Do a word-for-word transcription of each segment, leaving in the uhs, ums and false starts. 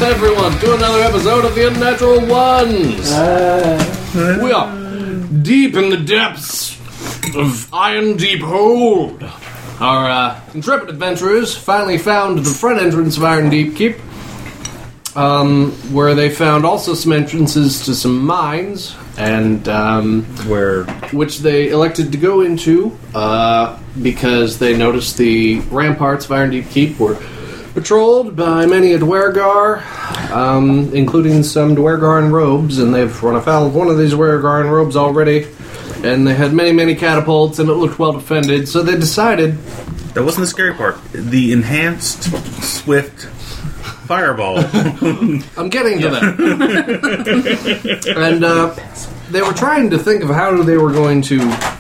everyone, to another episode of The Unnatural Ones. Uh, we are deep in the depths of Iron Deep Hold. Our uh, intrepid adventurers finally found the front entrance of Iron Deep Keep, um, where they found also some entrances to some mines, and um, where which they elected to go into uh, because they noticed the ramparts of Iron Deep Keep were patrolled by many a Dwergar, um, including some Dwergar in robes, and they've run afoul of one of these Dwergar in robes already, and they had many, many catapults, and it looked well defended, so they decided... That wasn't the scary part. The enhanced, swift fireball. I'm getting to that. And uh, they were trying to think of how they were going to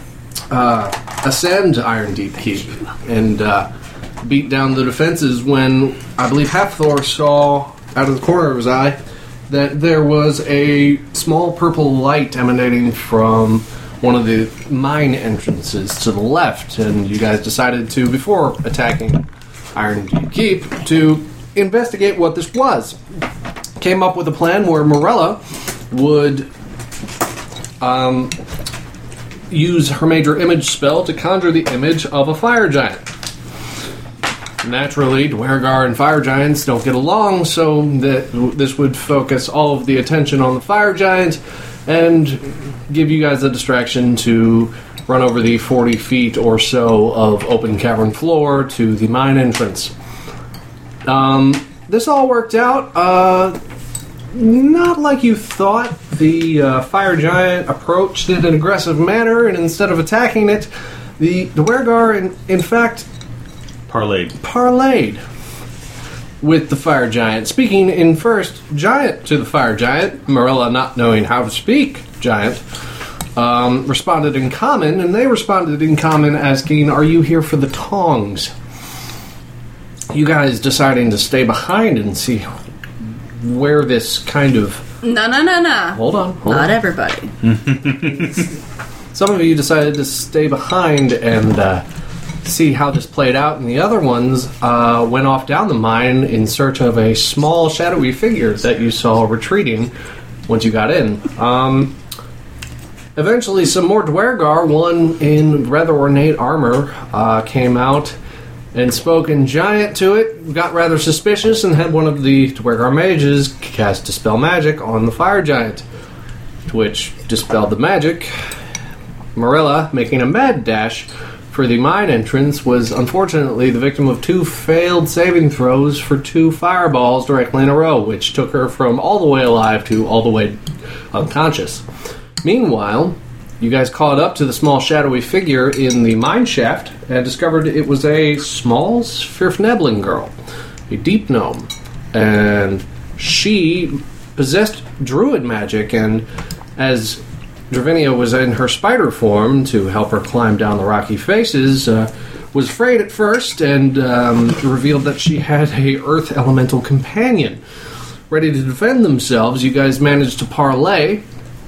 uh, ascend Iron Deep Keep, and... Uh, beat down the defenses when I believe Halfthor saw out of the corner of his eye that there was a small purple light emanating from one of the mine entrances to the left, and you guys decided to, before attacking Iron Deep Keep, to investigate what this was. Came up with a plan where Morella would um, use her major image spell to conjure the image of a fire giant. Naturally, Dwergar and fire giants don't get along, so that this would focus all of the attention on the fire giant and give you guys a distraction to run over the forty feet or so of open cavern floor to the mine entrance. Um, this all worked out. Uh, not like you thought. The uh, fire giant approached it in an aggressive manner, and instead of attacking it, the Dwergar, in, in fact... Parlayed. Parlayed with the fire giant. Speaking in first giant to the fire giant, Morella, not knowing how to speak giant, um, responded in common, and they responded in common asking, "Are you here for the tongs?" You guys deciding to stay behind and see where this kind of... No, no, no, no. Hold on. Hold Not on. everybody. Some of you decided to stay behind and... Uh, see how this played out, and the other ones uh, went off down the mine in search of a small shadowy figure that you saw retreating once you got in. Um, eventually, some more Dwergar, one in rather ornate armor, uh, came out and spoke in giant to it, got rather suspicious, and had one of the Dwergar mages cast Dispel Magic on the fire giant, to which dispelled the magic. Morella, making a mad dash for the mine entrance, was unfortunately the victim of two failed saving throws for two fireballs directly in a row, which took her from all the way alive to all the way unconscious. Meanwhile, you guys caught up to the small shadowy figure in the mine shaft and discovered it was a small Svirfneblin girl, a deep gnome, and she possessed druid magic, and as Dravinia was in her spider form to help her climb down the rocky faces, uh, was afraid at first, and um, revealed that she had a earth elemental companion. Ready to defend themselves, you guys managed to parlay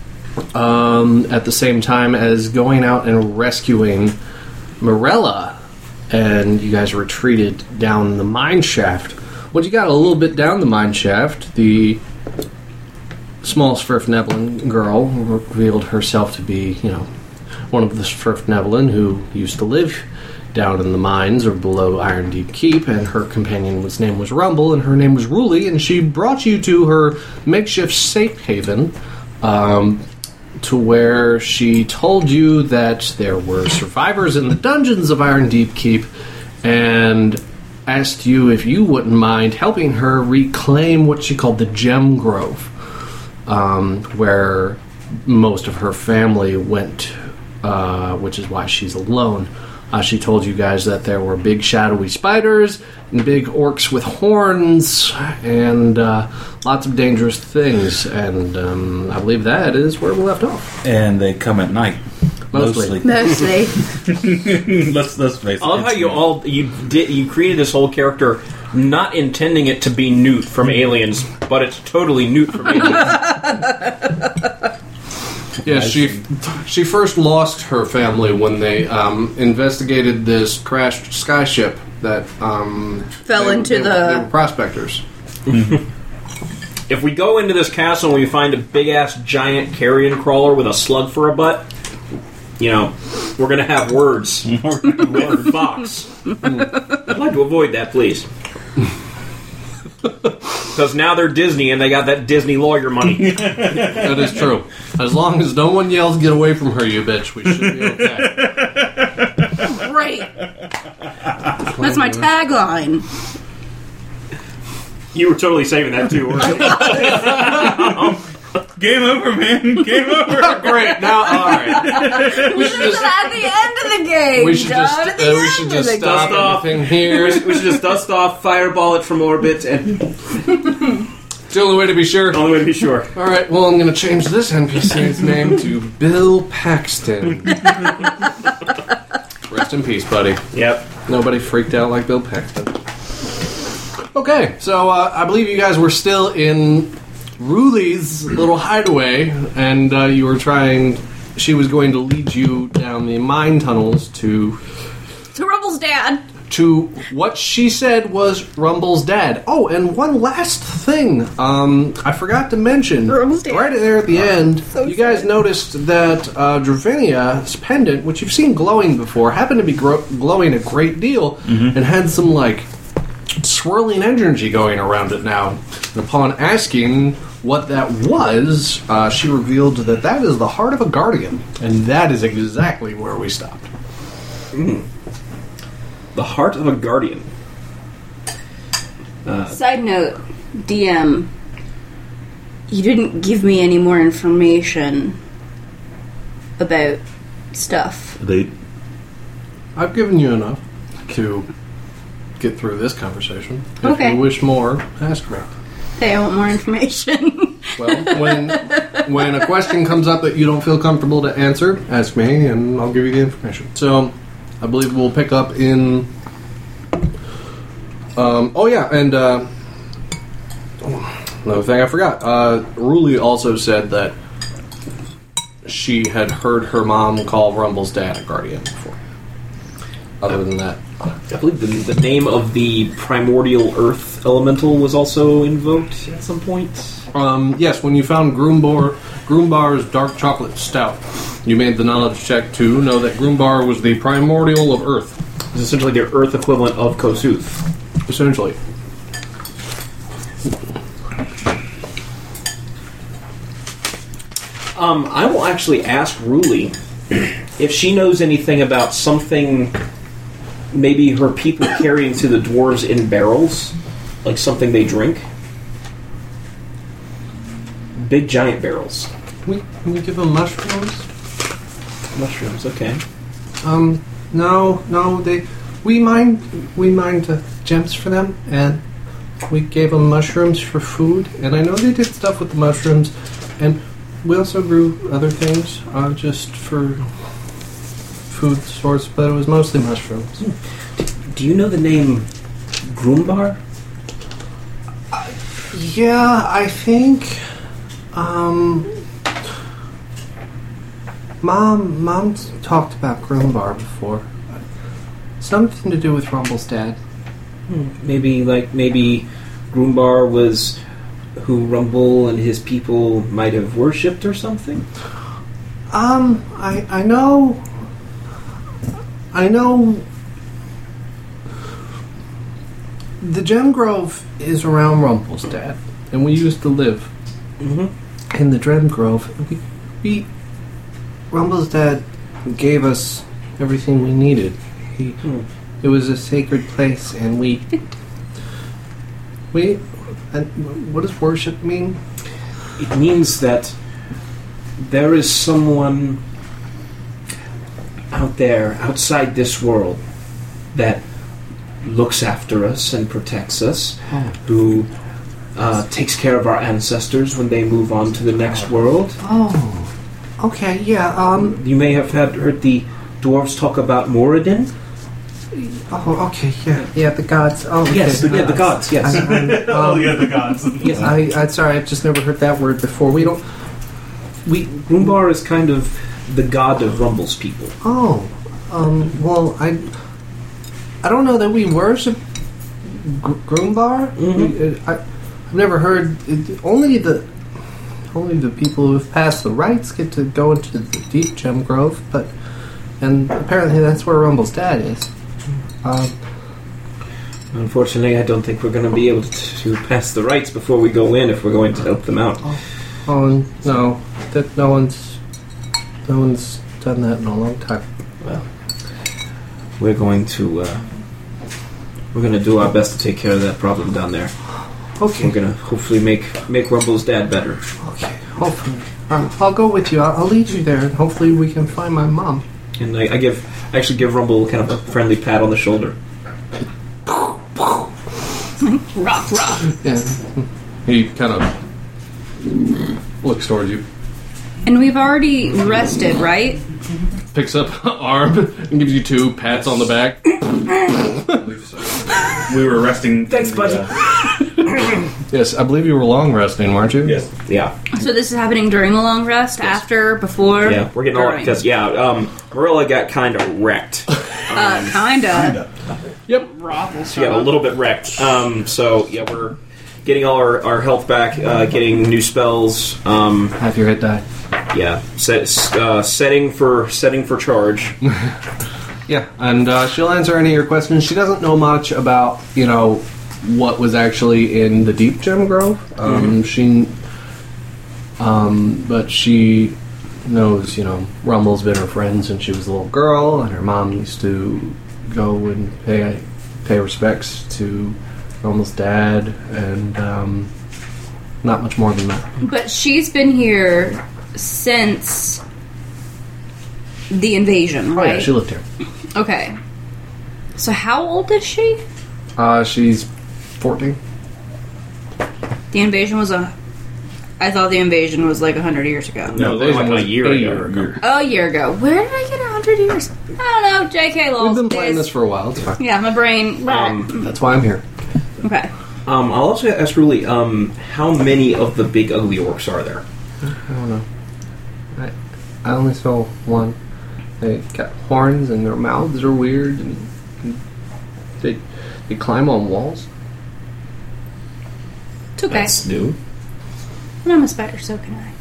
um, at the same time as going out and rescuing Morella, and you guys retreated down the mine shaft. When you got a little bit down the mine shaft, the small Svirfneblin girl revealed herself to be, you know, one of the Svirfneblin who used to live down in the mines or below Iron Deep Keep, and her companion's name was Rumble, and her name was Ruli, and she brought you to her makeshift safe haven, um, to where she told you that there were survivors in the dungeons of Iron Deep Keep, and asked you if you wouldn't mind helping her reclaim what she called the Gem Grove. Um, where most of her family went, uh, which is why she's alone. Uh, she told you guys that there were big shadowy spiders and big orcs with horns and uh, lots of dangerous things, and um, I believe that is where we left off. And they come at night. Mostly. Mostly. let's let's face it. I love how you all you did you created this whole character not intending it to be Newt from Aliens, but it's totally Newt from Aliens. Yeah, she she first lost her family when they um, investigated this crashed skyship that um, Fell they, into they, the- they were prospectors. if we go into this castle and we find a big-ass giant carrion crawler with a slug for a butt, you know, we're going to have words. With Fox. I'd like to avoid that, please. Because now they're Disney and they got that Disney lawyer money. That is true. As long as no one yells, "Get away from her, you bitch," we should be okay. Great. That's my tagline. You were totally saving that too, weren't you? Game over, man. Game over. Great. Now, all right. We should just at the end of the game. we should John, just at uh, the we end should of just the stop game. off. everything here. We should just dust off, fireball it from orbit, and It's the only way to be sure. only way to be sure. All right. Well, I'm going to change this N P C's name to Bill Paxton. Rest in peace, buddy. Yep. Nobody freaked out like Bill Paxton. Okay, so uh, I believe you guys were still in Ruli's little hideaway, and uh, you were trying. She was going to lead you down the mine tunnels to To Rumble's dad. to what she said was Rumble's dad. Oh, and one last thing, um, I forgot to mention. Rumble's dad. Right there at the end, So you guys sad. noticed that uh, Dravinia's pendant, which you've seen glowing before, happened to be gro- glowing a great deal, and had some like swirling energy going around it now. And upon asking what that was, uh, she revealed that that is the heart of a guardian, and that is exactly where we stopped. The heart of a guardian. Side note, D M, you didn't give me any more information about stuff. They I've given you enough to get through this conversation. If Okay. you wish more, ask me. Hey, I want more information. Well, when when a question comes up that you don't feel comfortable to answer, ask me, and I'll give you the information. So, I believe we'll pick up in. Um, oh yeah, and uh, another thing I forgot. Uh, Ruli also said that she had heard her mom call Rumble's dad a guardian before. Other than that, I believe the, the name of the primordial earth elemental was also invoked at some point. um, yes, when you found Groombar, Groombar's dark chocolate stout, you made the knowledge check to know that Groombar was the primordial of Earth, It's essentially the earth equivalent of Kosuth. essentially. Um, I will actually ask Ruli if she knows anything about something, maybe her people carrying to the dwarves in barrels, like something they drink. Big giant barrels. Can we, can we give them mushrooms? Mushrooms, okay. Um, no, no, they. We mined, we mined uh, gems for them, and we gave them mushrooms for food. And I know they did stuff with the mushrooms, and we also grew other things uh, just for food source, but it was mostly mushrooms. Do you know the name Groombar? Yeah, I think. Um, Mom, Mom's talked about Groombar before. Something to do with Rumble's dad. Maybe, like, maybe Groombar was who Rumble and his people might have worshipped or something? Um, I I know. I know. The Gem Grove is around Rumble's dad, and we used to live Mm-hmm. in the Gem Grove. We, we Rumble's dad gave us everything we needed. He, Hmm. it was a sacred place, and we we. And what does worship mean? It means that there is someone out there, outside this world, that looks after us and protects us, Oh. who uh, takes care of our ancestors when they move on to the next world. Oh, okay, yeah. Um. You may have had, heard the dwarves talk about Moradin. Oh, okay, yeah, yeah. The gods. Oh, okay. Yes, the- yeah, the gods, yes. I, I, oh um, yeah, the gods. Yes, I, I, sorry, I've just never heard that word before. We don't. We. Groombar is kind of the god of Rumble's people. Oh, um. Well, I. I don't know that we worship Gr- Groombar. Mhm. We, uh, I, I've never heard. It, only the only the people who've passed the rites get to go into the deep gem grove, but and apparently that's where Rumble's dad is. Um, Unfortunately, I don't think we're going to be able to, to pass the rites before we go in if we're going to help them out. oh no, that no one's no one's done that in a long time. Well, we're going to uh, we're going to do our best to take care of that problem down there. Okay. We're going to hopefully make make Rumble's dad better. Okay. Hopefully, um, I'll go with you. I'll, I'll lead you there, and hopefully we can find my mom. And I, I give I actually give Rumble kind of a friendly pat on the shoulder. Rock, rock. Yeah. He kind of looks towards you, And we've already rested, right? picks up an arm, and gives you two pats on the back. We were resting. Thanks, in buddy. the, uh, Yes, I believe you were long resting, weren't you? yes. Yeah, So this is happening during the long rest, after, before? yeah, we're getting all during. because yeah, um, Marilla got kind of wrecked. Uh, kinda. Kinda. Yep. She got a little bit wrecked. Um, so yeah, we're getting all our, our health back, uh, getting new spells. Um, Half your hit die. yeah, set, uh, setting for setting for charge. Yeah, and uh, she'll answer any of your questions. She doesn't know much about, you know, what was actually in the Deep Gem Grove. Um, She, um, but she knows, you know, Rumble's been her friend since she was a little girl, and her mom used to go and pay pay respects to Rumble's dad, and um, not much more than that. But she's been here since the invasion, Oh right? yeah, she lived here. Okay. So how old is she? Uh, she's fourteen. The invasion was a... I thought the invasion was like a hundred years ago. No, they like was a year a ago. year ago. Oh, a year ago. Where did I get a hundred years? I don't know. J K. Lowell's We've been playing days. this for a while. It's fine. Yeah, my brain... Um, That's why I'm here. okay. Um, I'll also ask Ruli, um, how many of the big ugly orcs are there? I don't know. I, I only saw one. They got horns and their mouths are weird, and, and they they climb on walls. It's okay. That's new. And I'm a spider, so can I.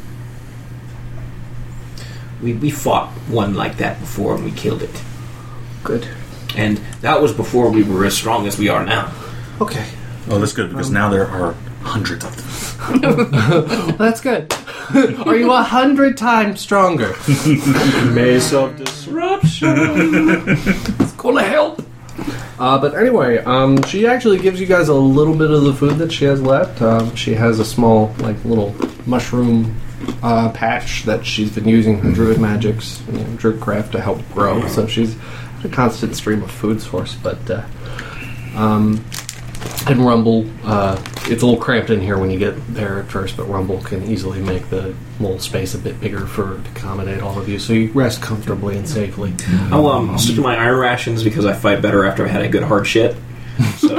We we fought one like that before and we killed it. Good. And that was before we were as strong as we are now. Okay. Oh, that's good because now there are hundreds of them. Well, that's good. Are you a hundred times stronger? Maze of disruption. It's gonna help. Uh, but anyway, um, she actually gives you guys a little bit of the food that she has left. Um, she has a small, like, little mushroom uh, patch that she's been using her druid magics, you know, druid craft to help grow. So she's a constant stream of food source. But uh, um, and Rumble, uh, it's a little cramped in here when you get there at first, but Rumble can easily make the little space a bit bigger for to accommodate all of you, so you rest comfortably and safely. I'll um, stick to my iron rations because I fight better after I had a good hard shit. So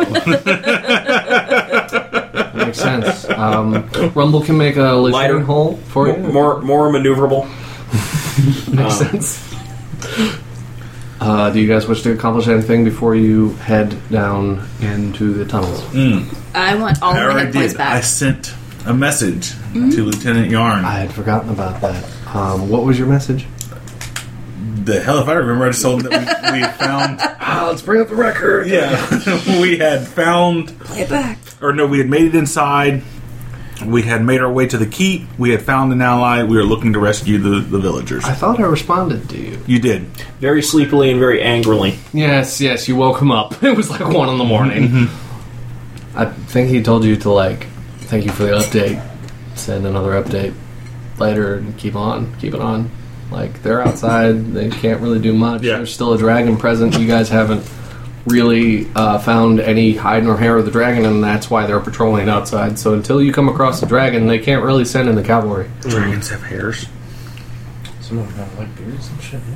That makes sense. Um, Rumble can make a Lighter. latrine hole for you. more more maneuverable. Makes Um, sense. Uh, do you guys wish to accomplish anything before you head down into the tunnels? I want all I of my already hit points did. I back. sent a message to Lieutenant Yarn. I had forgotten about that. Um, what was your message? The hell if I remember. I just told him that we, we had found. Ah, let's bring up the record. Yeah, we had found, Play it back. or no, we had made it inside. We had made our way to the keep. We had found an ally. We were looking to rescue the, the villagers. I thought I responded to you. You did. very sleepily and very angrily. Yes, yes, you woke him up. It was like one in the morning. I think he told you to, like, thank you for the update. Send another update later and keep on. Keep it on. Like, they're outside. They can't really do much. Yeah. There's still a dragon present. You guys haven't really uh, found any hide nor hair of the dragon, and that's why they're patrolling outside. So until you come across the dragon, they can't really send in the cavalry. Dragons have hairs. Some of them have like beards and shit.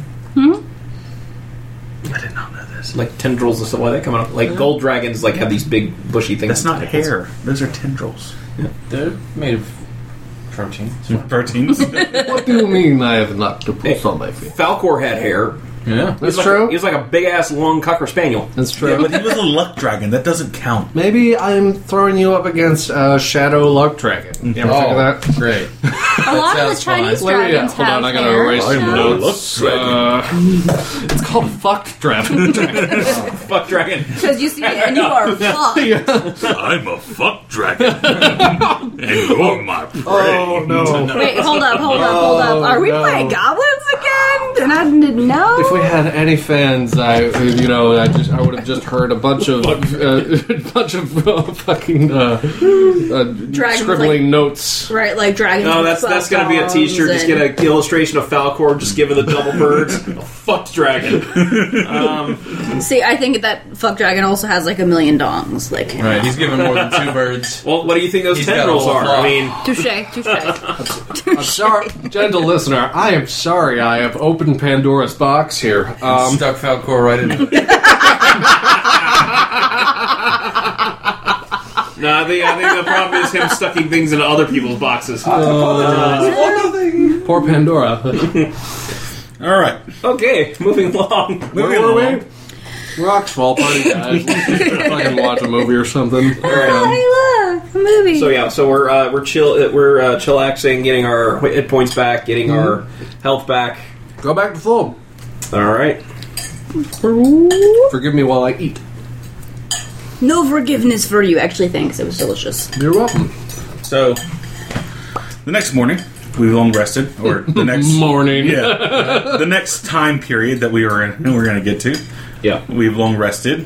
I did not know this. Like tendrils and stuff like that coming up. Like gold dragons like have these big bushy things. That's not hair. Those are tendrils. They're made of protein. Proteins. What do you mean I have not to put Hey. on my feet? Falcor had hair. Yeah. That's like true. A, he was like a big ass long cocker spaniel. That's true. Yeah, but he was a luck dragon. That doesn't count. Maybe I'm throwing you up against uh, Shadow Luck Dragon. You ever think of that? Oh, great. A lot of the sounds Chinese fine. Let me, uh, dragons hold have on, I gotta hair. erase some I'm a notes. luck Uh, it's called Fuck Dragon. Fuck dragon. Because you see it and you are fucked. I'm a fuck dragon. And you're my prey. Oh, no. Wait, hold up, hold up, hold up. Are we no. playing goblins again? And I didn't know. If we had any fans, I, you know, I just, I would have just heard a bunch of, uh, bunch of uh, fucking uh, uh, Dragon scribbling like- notes. Right, like dragons. No, with that's that's fuck gonna be a T-shirt. arms Just get and- an illustration of Falcor, just giving the double birds. A fucked dragon. Um, See, I think that fuck dragon also has like a million dongs. Like, Right, he's given more than two birds. well, what do you think those He's got a tendrils whole are? flock. I mean, touche, touche. I'm sorry, gentle listener. I am sorry. I have opened Pandora's box here. Um, Stuck Falcor right into it. no, I think I think the problem is him stucking things into other people's boxes. poor Pandora. All right. Okay, moving along. Where were we? Rock's Fall Party, guys. Let's fucking watch a movie or something. Oh, hey, look, a movie. So yeah, so we're uh, we're chill uh, we're uh, chillaxing, getting our hit points back, getting Mm-hmm. our health back. Go back to full. All right. Forgive me while I eat. No forgiveness for you. Actually, thanks. It was delicious. You're welcome. So, the next morning, we've long rested, or the next Morning. yeah, the next time period that we were in, we're going to get to. Yeah. We've long rested.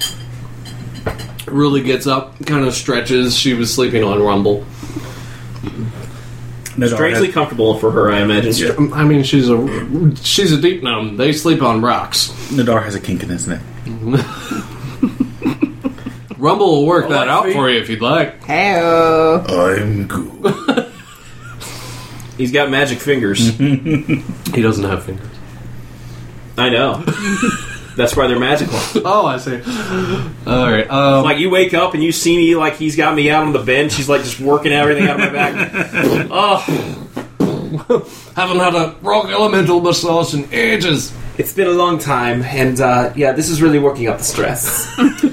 Really gets up, kind of stretches. She was sleeping on Rumble. Nadar Strangely has- comfortable for her, I imagine. Yeah. I mean, she's a she's a deep gnome. They sleep on rocks. Nadar has a kink in his neck. Rumble will work I that like out feet. for you if you'd like. Hey. I'm cool. He's got magic fingers. He doesn't have fingers. I know. That's why they're magical. Oh, I see. All right. Um, Like you wake up and you see me like he's got me out on the bench. He's like just working everything out of my back. Oh, haven't had a rock elemental massage in ages. it's been a long time, and uh, yeah, this is really working up the stress.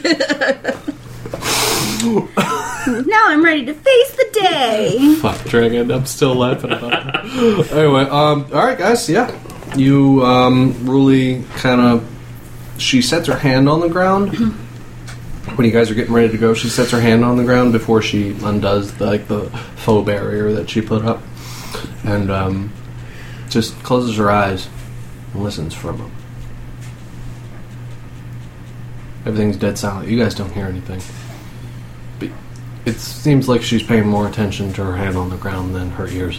Now I'm ready to face the day. Fuck dragon. I'm still laughing about it. Anyway, um, all right, guys. Yeah, you um, really kind of. She sets her hand on the ground when you guys are getting ready to go. She sets her hand on the ground before she undoes the, like the faux barrier that she put up, and um, just closes her eyes and listens for a moment. Everything's dead silent. You guys don't hear anything. But it seems like she's paying more attention to her hand on the ground than her ears.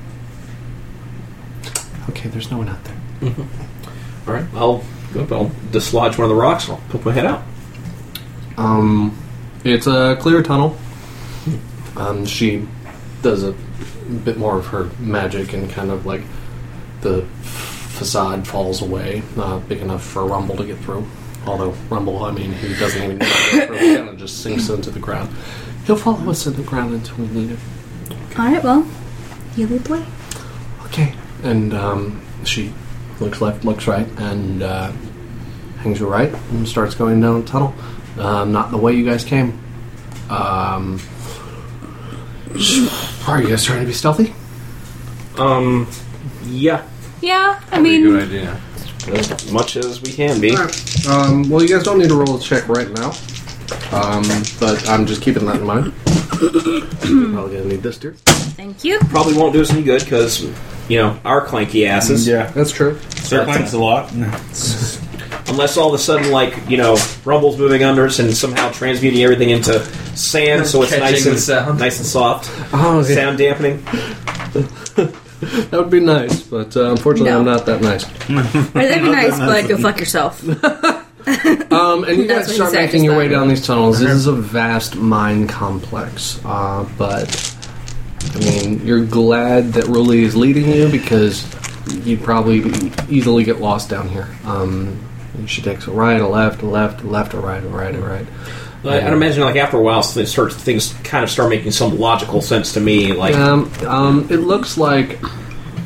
Okay, there's no one out there. All right, I'll go up. I'll dislodge one of the rocks. And I'll poke my head out. Um, it's a clear tunnel. Um, she does a bit more of her magic and kind of like the facade falls away, not big enough for Rumble to get through. Although Rumble, I mean, he doesn't even know how to get through. He kind of just sinks into the ground. He'll follow us into the ground until we need him. Alright, well, you lead the way. Okay. And um, she looks left, looks right, and uh, hangs her right and starts going down the tunnel. Um, not the way you guys came. Um, are you guys trying to be stealthy? Um, yeah, Yeah, I Pretty mean, good idea. as much as we can be. Alright. Um, well, you guys don't need to roll a check right now. Um, but I'm just keeping that in mind. Probably gonna need this, dear. thank you. Probably won't do us any good because you know our clanky asses. Yeah. That's true. Sir clanks a lot. Unless all of a sudden, like, you know, Rumble's moving under us and somehow transmuting everything into sand so it's Catching nice the and sound. nice and soft. Oh, okay. Sound dampening. That would be nice, but uh, unfortunately, No. I'm not that nice. Or that'd be nice, but go fuck yourself. Um, and you That's guys what start he said making just your way then. down these tunnels. This is a vast mine complex, uh, but I mean, you're glad that Ruli is leading you because you'd probably easily get lost down here. Um, she takes a right, a left, a left, a left, a right, a right, a right. I, I'd imagine, like, after a while, it starts, things kind of start making some logical sense to me. Like, Um, um, it looks like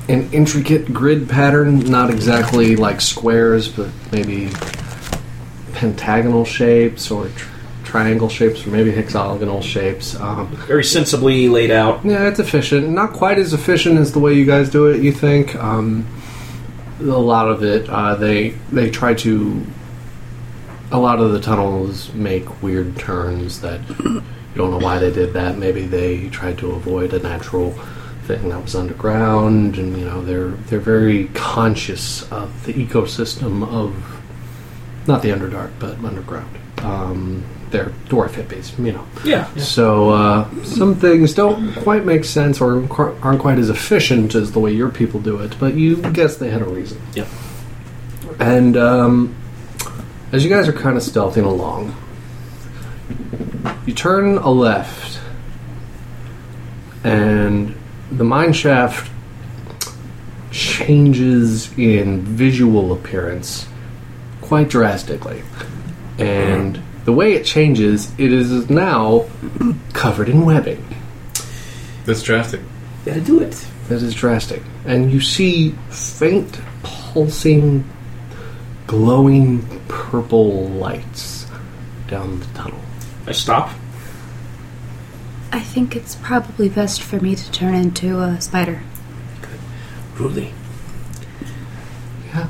an intricate grid pattern, not exactly like squares, but maybe pentagonal shapes or tr- triangle shapes or maybe hexagonal shapes. Um, Very sensibly laid out. yeah, it's efficient. Not quite as efficient as the way you guys do it, you think. Um, a lot of it, uh, they they try to... A lot of the tunnels make weird turns that you don't know why they did that. Maybe they tried to avoid a natural thing that was underground, and you know they're they're very conscious of the ecosystem of not the Underdark, but underground. Um, they're dwarf hippies, you know. Yeah. So uh, some things don't quite make sense or qu- aren't quite as efficient as the way your people do it, but you guess they had a reason. Yep. And um, as you guys are kind of stealthing along, you turn a left, and the mine shaft changes in visual appearance quite drastically. And the way it changes, it is now covered in webbing. That's drastic. Gotta do it. That is drastic. And you see faint, pulsing, glowing purple lights down the tunnel. I stop. I think it's probably best for me to turn into a spider. Rudy, Yeah.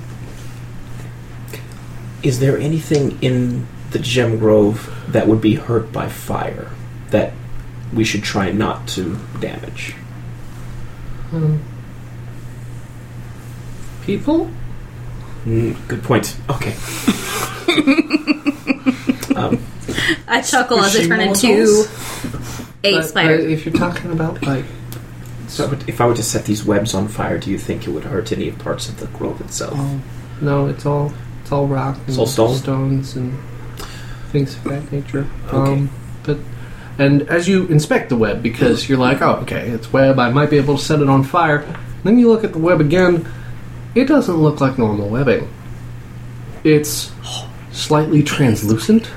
is there anything in the Gem Grove that would be hurt by fire that we should try not to damage? Um, people? Mm, good point. Okay. um, I chuckle as I Squishy turn into mortals? a But, spider. uh, if you're talking about, like... so if I were to set these webs on fire, do you think it would hurt any parts of the grove itself? Oh, no, it's all it's all rock and It's all stone? stones and things of that nature. Okay. Um, but and as you inspect the web, because you're like, oh, okay, it's web, I might be able to set it on fire. Then you look at the web again. It doesn't look like normal webbing. It's slightly translucent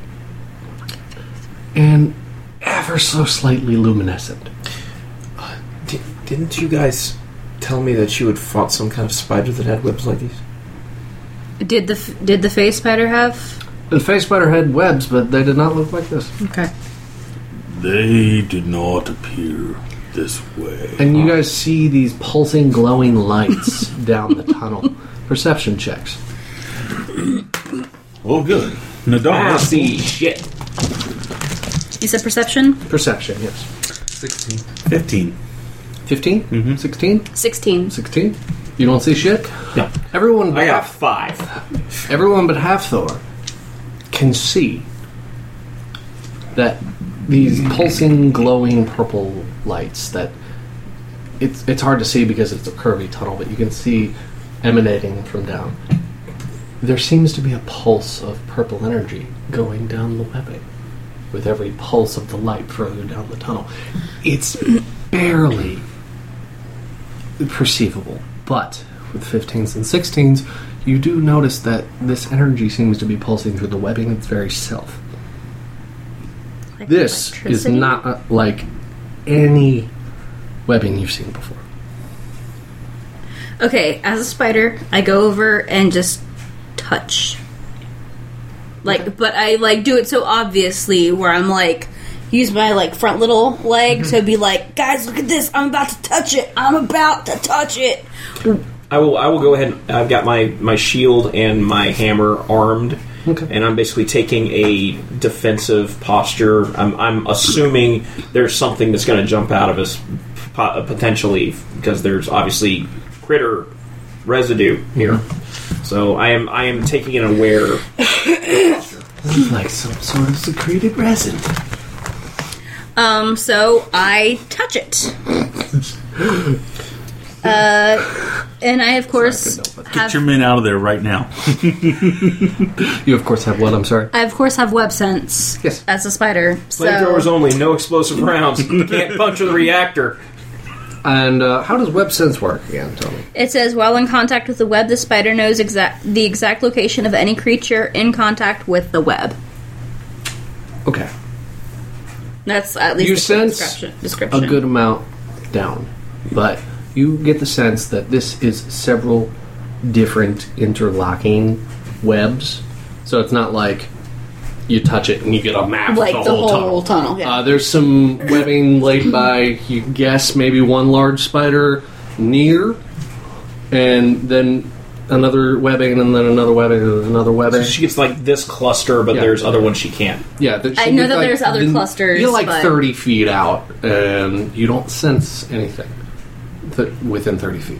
and ever so slightly luminescent. Di- didn't you guys tell me that you had fought some kind of spider that had webs like these? Did the f- did the face spider have? The face spider had webs, but they did not look like this. Okay. They did not appear this way. And you guys see these pulsing, glowing lights down the tunnel. Perception checks. Oh, good. In the dark. Ah, see, shit. You said perception? Perception, yes. sixteen. Fifteen. fifteen? Mhm. sixteen? Sixteen. sixteen? You don't see shit? No. Everyone but I got half, five. everyone but Halfthor can see that these pulsing, glowing purple lights that it's it's hard to see because it's a curvy tunnel, but you can see emanating from down. There seems to be a pulse of purple energy going down the webbing with every pulse of the light further down the tunnel. It's barely perceivable, but with fifteens and sixteens, you do notice that this energy seems to be pulsing through the webbing its very self. Like This is electricity? not uh, like any webbing you've seen before. Okay, as a spider, I go over and just touch. Like, but I like do it so obviously where I'm like use my like front little leg to be like, guys, look at this! I'm about to touch it. I'm about to touch it. I will. I will go ahead. And, I've got my, my shield and my hammer armed, Okay. and I'm basically taking a defensive posture. I'm, I'm assuming there's something that's going to jump out of us po- potentially because there's obviously critter residue here. So I am I am taking an aware. This is like some sort of secreted resin. Um, so I touch it. Uh, and I of course Get have your men out of there right now. You, of course, have what? I'm sorry. I of course have web sense. Yes. As a spider. Flamethrowers So only, no explosive rounds. Can't puncture the reactor. And uh, how does web sense work again? Tell me. it says while in contact with the web, the spider knows exact the exact location of any creature in contact with the web. Okay. That's at least You the sense description. description. a good amount down, but you get the sense that this is several different interlocking webs. So it's not like you touch it and you get a map Like of the the whole, whole tunnel. tunnel, yeah. Uh, there's some webbing laid by, you guess, maybe one large spider near, and then another webbing, and then another webbing, and another webbing. So she gets like this cluster, but Yeah. there's other ones she can't. Yeah, that I she know gets, that like, there's other the- clusters, You're like but- thirty feet out, and you don't sense anything th- within thirty feet.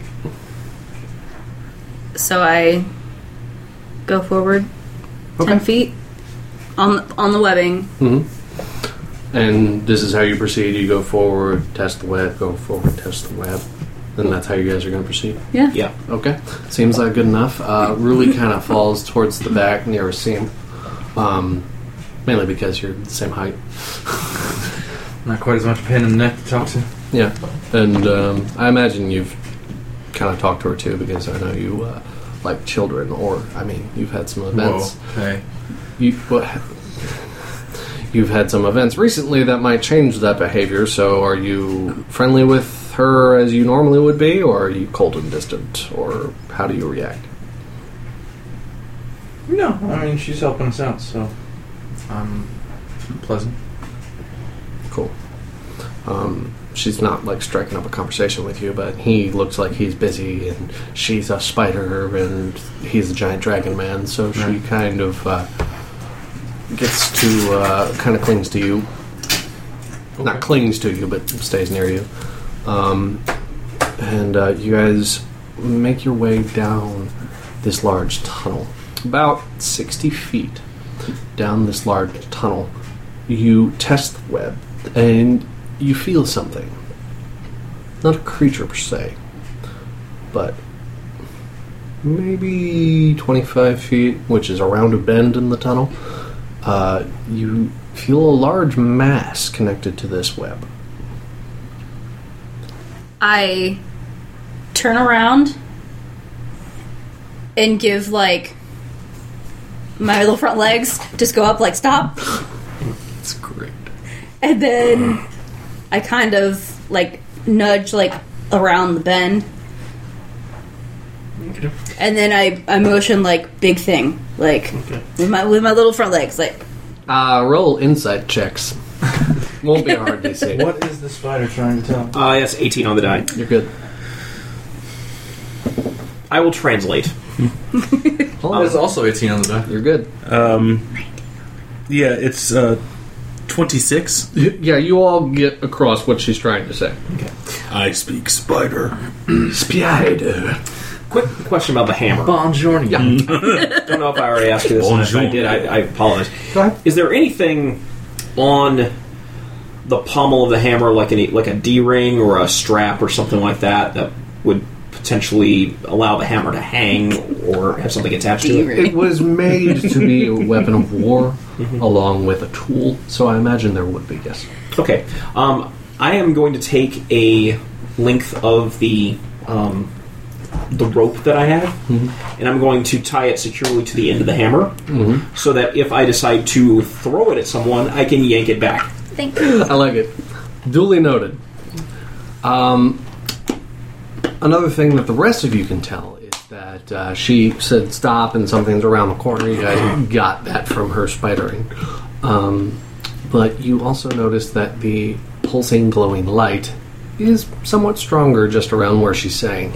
So I go forward Okay. ten feet on on the webbing. hmm And this is how you proceed. You go forward, test the web, go forward, test the web. And that's how you guys are going to proceed. Yeah. Yeah. Okay. Seems like good enough. Uh, Ruli kind of falls towards the back near a seam. Um, mainly because you're the same height. Not quite as much pain in the neck to talk to. Yeah. And um, I imagine you've kind of talked to her too, because I know you uh, like children, or, I mean, you've had some events. Whoa. Hey. You, what, you've had some events recently that might change that behavior, so are you friendly with her as you normally would be, or are you cold and distant, or how do you react? No, I mean, she's helping us out, so I'm pleasant. Cool. Um, she's not like striking up a conversation with you, but he looks like he's busy, and she's a spider, and he's a giant dragon man, so she Right. kind of uh, gets to, uh, kind of clings to you. Not clings to you, but stays near you. Um, and uh, you guys make your way down this large tunnel. About sixty feet down this large tunnel, you test the web, and you feel something. Not a creature per se, but maybe twenty-five feet, which is around a bend in the tunnel. Uh, you feel a large mass connected to this web. I turn around and give like my little front legs just go up like stop, It's great. and then I kind of like nudge like around the bend, and then I I motion like big thing like with my with my little front legs like Uh, roll insight checks. Won't be a hard D C. What is the spider trying to tell? Uh, yes, eighteen on the die. You're good. I will translate. Oh, there's also eighteen on the die. You're good. Um, yeah, it's uh, twenty-six. Yeah, you all get across what she's trying to say. I speak spider. Spider. Quick question about the hammer. Bonjourni. Yeah. Don't know if I already asked you this, and if I Bonjour. did, I, I apologize. Go ahead. Is there anything on the pommel of the hammer, like an like a D ring or a strap or something like that, that would potentially allow the hammer to hang or have something attached to it? D-ring. It was made to be a weapon of war along with a tool, so I imagine there would be, yes. Okay. Um, I am going to take a length of the um, the rope that I have, and I'm going to tie it securely to the end of the hammer, so that if I decide to throw it at someone, I can yank it back. thank you. I like it. Duly noted. Um, another thing that the rest of you can tell is that uh, she said stop and something's around the corner. You guys got that from her spidering. Um, but you also noticed that the pulsing, glowing light is somewhat stronger just around where she's saying.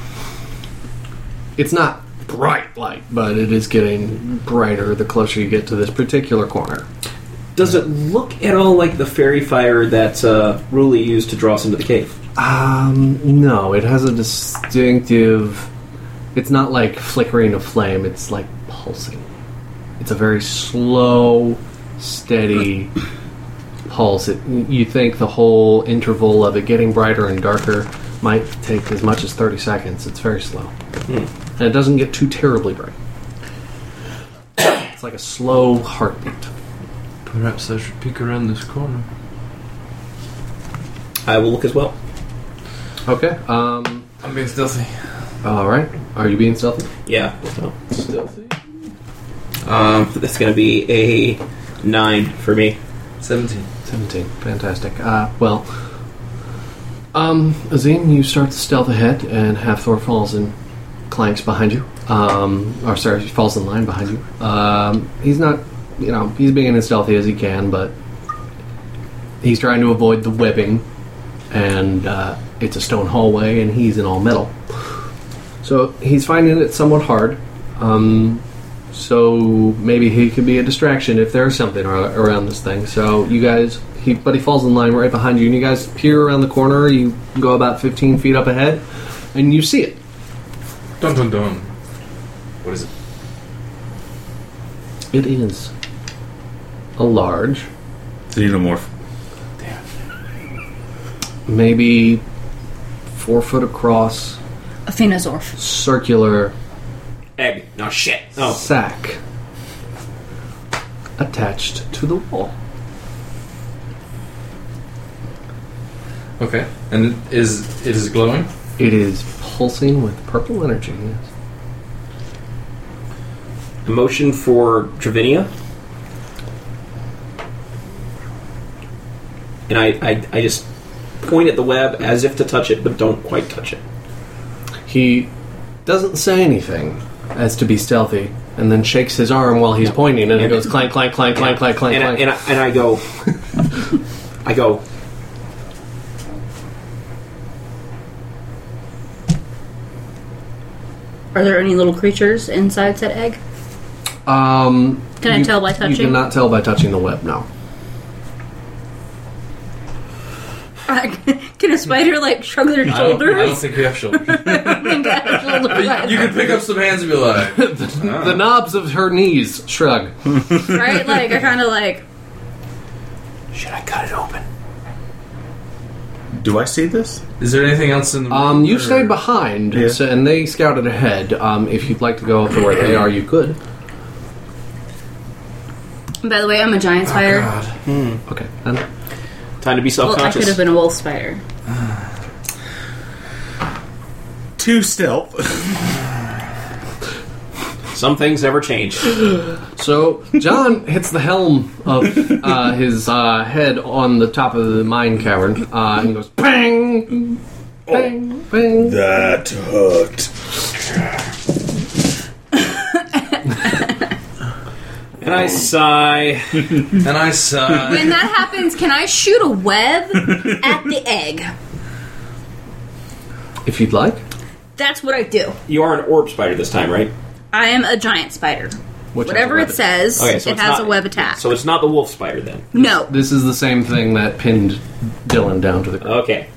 It's not bright light, but it is getting brighter the closer you get to this particular corner. Does it look at all like the fairy fire that uh, Ruli used to draw us into the cave? Um, no, it has a distinctive... It's not like flickering of flame, it's like pulsing. It's a very slow, steady pulse. It, you think the whole interval of it getting brighter and darker might take as much as thirty seconds. It's very slow. And it doesn't get too terribly bright. It's like a slow heartbeat. Perhaps I should peek around this corner. I will look as well. Okay, um... I'm being stealthy. alright. Are you being stealthy? Yeah. So Stealthy? um, that's going to be a nine for me. seventeen. seventeen. Fantastic. Uh, well, Um, Azim, you start to stealth ahead, and Halfthor falls and clanks behind you. Um, or sorry, he falls in line behind you. Um, he's not, you know, he's being as stealthy as he can, but he's trying to avoid the webbing, and uh, it's a stone hallway, and he's in all metal. So he's finding it somewhat hard. Um, so maybe he could be a distraction if there's something ar- around this thing. So you guys, he, but he falls in line right behind you, and you guys peer around the corner. You go about fifteen feet up ahead, and you see it. Dun dun dun. What is it? It is a large, Xenomorph. maybe four foot across, A Phenazorf. circular Egg. No shit. Oh. sack attached to the wall. Okay. And it is it is glowing? It is pulsing with purple energy. Yes. A motion for Travinia. And I, I, I just point at the web as if to touch it, but don't quite touch it. He doesn't say anything as to be stealthy, and then shakes his arm while he's pointing, and it And- goes clank, clank, clank, clank, clank, clank, And I, clank. and I, and I go, I go, Are there any little creatures inside said egg? Um, Can I you- tell by You touching? cannot tell by touching the web. No. Can a spider like shrug their I don't, I don't shoulders? think you have shoulders. right, You could pick up some hands and be like, The knobs of her knees shrug. like I kind of like. should I cut it open? Do I see this? is there anything else in the room? Um, you or- stayed behind, Yeah. so, and they scouted ahead. Um, if you'd like to go up to where they are, you could. By the way, I'm a giant Oh, spider. God. Okay. And Time to be Well, I could self-conscious. have been a wolf spider. Two stealth. Some things never change. so John hits the helm of uh, his uh, head on the top of the mine cavern, uh, and goes bang, bang, bang. That hurt. And I sigh. And I sigh. When that happens, can I shoot a web at the egg? If you'd like. That's what I do. You are an orb spider this time, right? I am a giant spider. Which Whatever has a it web. says, Okay, so it it's has not- a web attack. So it's not the wolf spider then. no. This is the same thing that pinned Dylan down to the ground. Okay.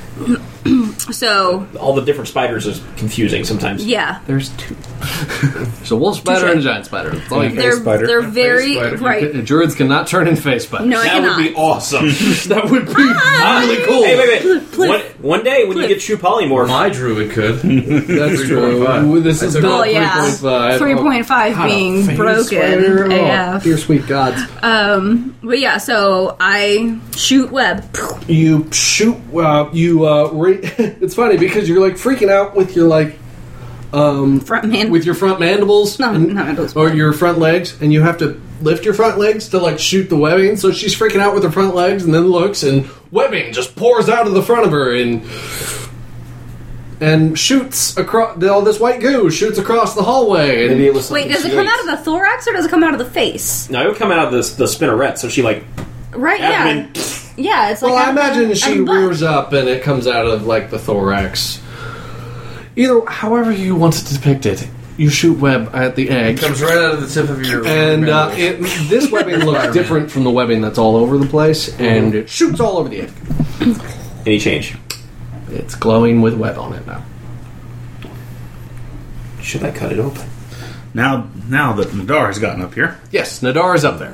So, All the different spiders is confusing sometimes. yeah. There's two. There's a wolf spider Touche. and a giant spider. That's all you They're, can. spider. they're A face very. spider. Right. Druids cannot turn into face spiders. No, I That cannot. would be awesome. That would be really cool. Hey, wait, wait. Cliff. One, one day when you get true polymorph, My druid could. That's three point five. true. This I is took not Well, yeah. three point five. three point five God, a being face broken. spider? Oh, A F. dear sweet gods. Um, but yeah, so I shoot web. You shoot. Uh, you. Uh, ra- it's funny because you're like freaking out with your like. Um, Front man. with your front mandibles, No, and- not mandibles. or your front legs, and you have to lift your front legs to like shoot the webbing. So she's freaking out with her front legs, and then looks, and webbing just pours out of the front of her, and and shoots across. All this white goo shoots across the hallway. And maybe it was Wait, something does it she come ate. out of the thorax or does it come out of the face? No, it would come out of the, the spinneret, so she like Right, abdomen. yeah. Yeah, it's like. well, I out of the- imagine out she of the butt. rears up, and it comes out of like the thorax. Either, however you want to depict it, you shoot web at the egg. Comes right out of the tip of your. And uh, mandibles. it, this webbing looks different from the webbing that's all over the place, and it shoots all over the egg. Any change? It's glowing with web on it now. Should I cut it open? Now, now that Nadar has gotten up here, Yes, Nadar is up there.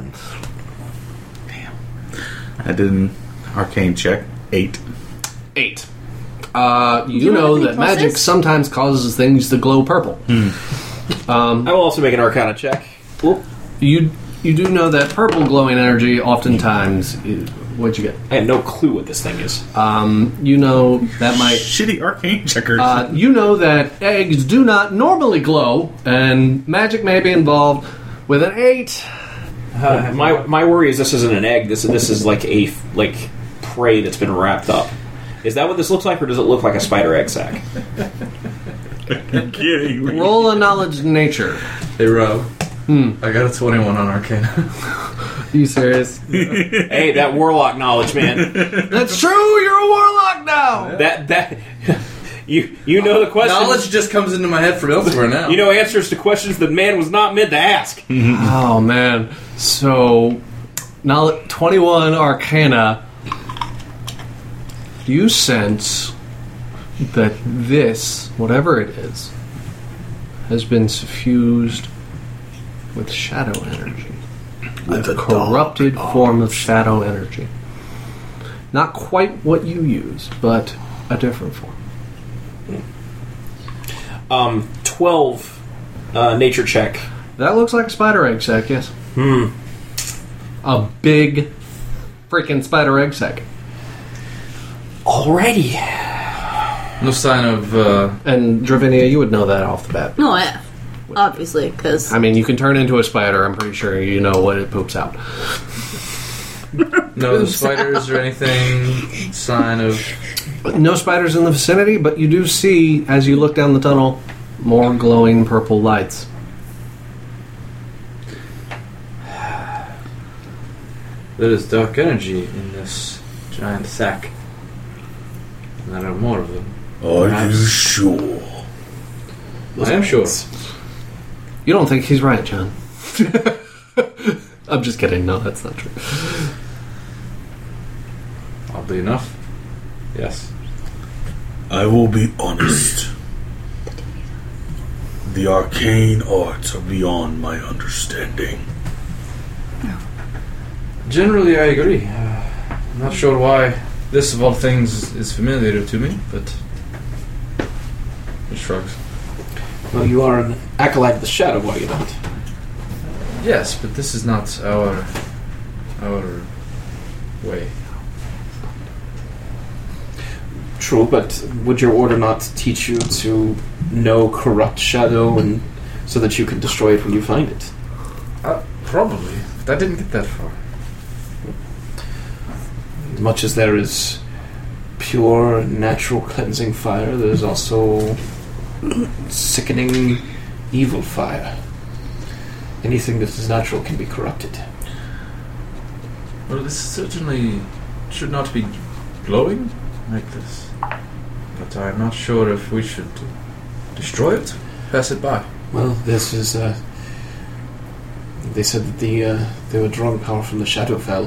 I did an arcane check. Eight. Eight. Uh, you you know have any that magic pluses? sometimes causes things to glow purple. Um, I will also make an Arcana check. Oop. you you do know that purple glowing energy oftentimes. Is, what'd you get? I have no clue what this thing is. Um, you know that might. Shitty arcane checkers. Uh, you know that eggs do not normally glow, and magic may be involved. With an eight, Uh, my my worry is this isn't an egg. This this is like a like prey that's been wrapped up. Is that what this looks like, or does it look like a spider egg sack? You're kidding me. Roll a knowledge nature. Hey, Rob. Hmm. I got a twenty-one on Arcana. You serious? Hey, that warlock knowledge, man. That's true. You're a warlock now. That that you you know the questions. Knowledge just comes into my head from elsewhere now. You know answers to questions that man was not meant to ask. Oh man. So, knowledge twenty-one Arcana. You sense that this, whatever it is, has been suffused with shadow energy. With a a corrupted dark form of shadow energy. Not quite what you use, but a different form. Um, twelve uh, nature check. That looks like a spider egg sac, yes. Hmm. A big freaking spider egg sac. Alrighty. No sign of. Uh, And Dravinia, you would know that off the bat. No, I, obviously, because I mean, you can turn into a spider. I'm pretty sure you know what it poops out. no spiders or anything. Sign of. No spiders in the vicinity, but you do see, as you look down the tunnel, more glowing purple lights. There is dark energy in this giant sack. And there are more of them. Are Perhaps. you sure? I am sure. You don't think he's right, John? I'm just kidding. No, that's not true. Oddly enough, yes. I will be honest. The arcane arts are beyond my understanding. Generally, I agree. Uh, I'm not sure why this, of all things, is familiar to me, but he shrugs. Well, you are an acolyte of the shadow, are you not? Yes, but this is not our our way. True, but would your order not teach you to know corrupt shadow, and so that you can destroy it when you find it? Uh, probably, but I didn't get that far. As much as there is pure, natural cleansing fire, there is also sickening, evil fire. Anything that is natural can be corrupted. Well, this certainly should not be glowing like this. But I'm not sure if we should destroy it, pass it by. Well, this is, uh... They said that the, uh, they were drawing power from the Shadowfell.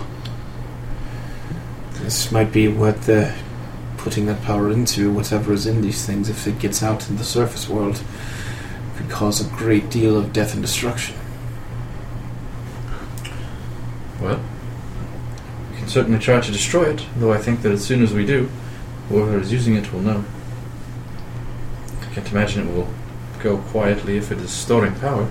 This might be what they're putting that power into, whatever is in these things. If it gets out in the surface world, it could cause a great deal of death and destruction. Well, we can certainly try to destroy it, though I think that as soon as we do, whoever is using it will know. I can't imagine it will go quietly if it is storing power.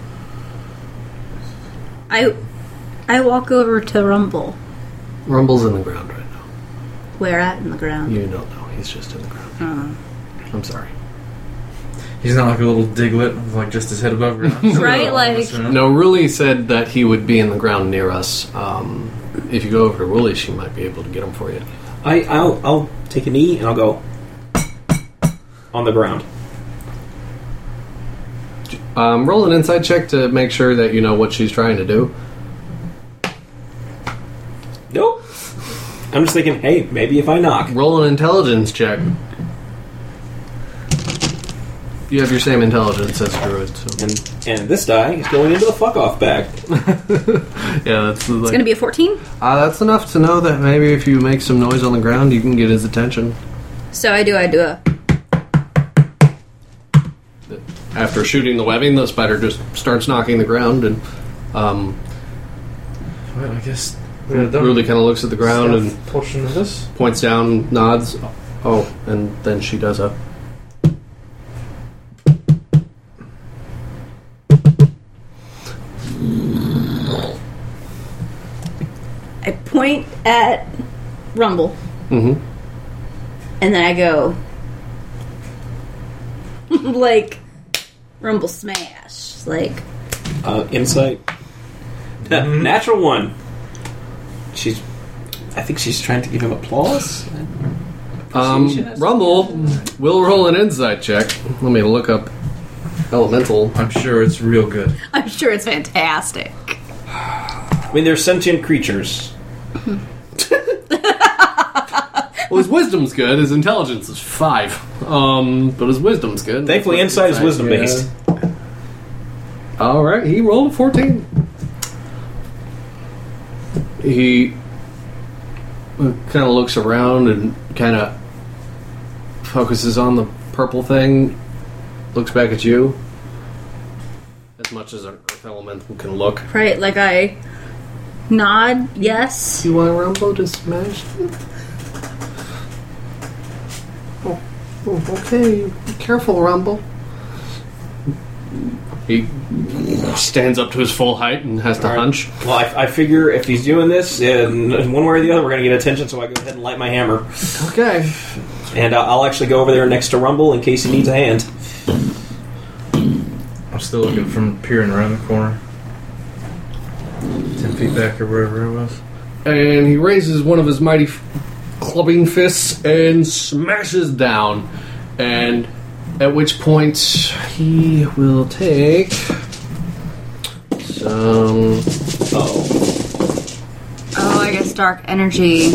I I walk over to Rumble. Rumble's in the ground right now. Where at in the ground? You don't know. He's just in the ground. Uh, I'm sorry. He's not like a little diglet with like just his head above ground. Right, like- No, Ruli said that he would be in the ground near us. Um, if you go over to Ruli, she might be able to get him for you. I, I'll, I'll take a knee and I'll go on the ground. Um, roll an insight check to make sure that you know what she's trying to do. Nope. I'm just thinking, hey, maybe if I knock. Roll an intelligence check. You have your same intelligence as a druid, so. And and this die is going into the fuck off bag. Yeah, that's like, it's going to be a fourteen. uh, that's enough to know that maybe if you make some noise on the ground, you can get his attention. So I do. I do a. After shooting the webbing, the spider just starts knocking the ground, and um, Well, I guess we're done. Ruli kind of looks at the ground and Stealth portion of this. points down, nods. Oh, and then she does a. I point at Rumble, Mm-hmm. and then I go like Rumble smash, like Uh, insight. Natural one. She's. I think she's trying to give him applause. Um, Rumble, we'll roll an insight check. Let me look up elemental. I'm sure it's real good. I'm sure it's fantastic. I mean, they're sentient creatures. Well, his wisdom's good. His intelligence is five. Um, but his wisdom's good. Thankfully, insight is wisdom Yeah. based. All right, he rolled a fourteen. He kind of looks around and kind of focuses on the purple thing. Looks back at you, as much as an earth elemental can look. Right, like I nod, yes. You want Rumble to smash it? Oh, oh, okay. Be careful, Rumble. He stands up to his full height and has to All right. hunch. Well, I, I figure if he's doing this, uh, one way or the other, we're going to get attention, so I go ahead and light my hammer. Okay. And uh, I'll actually go over there next to Rumble in case he needs a hand. I'm still looking from peering around the corner. Ten feet back or wherever it was. And he raises one of his mighty f- clubbing fists and smashes down. And at which point he will take some. Oh. Oh, I guess dark energy.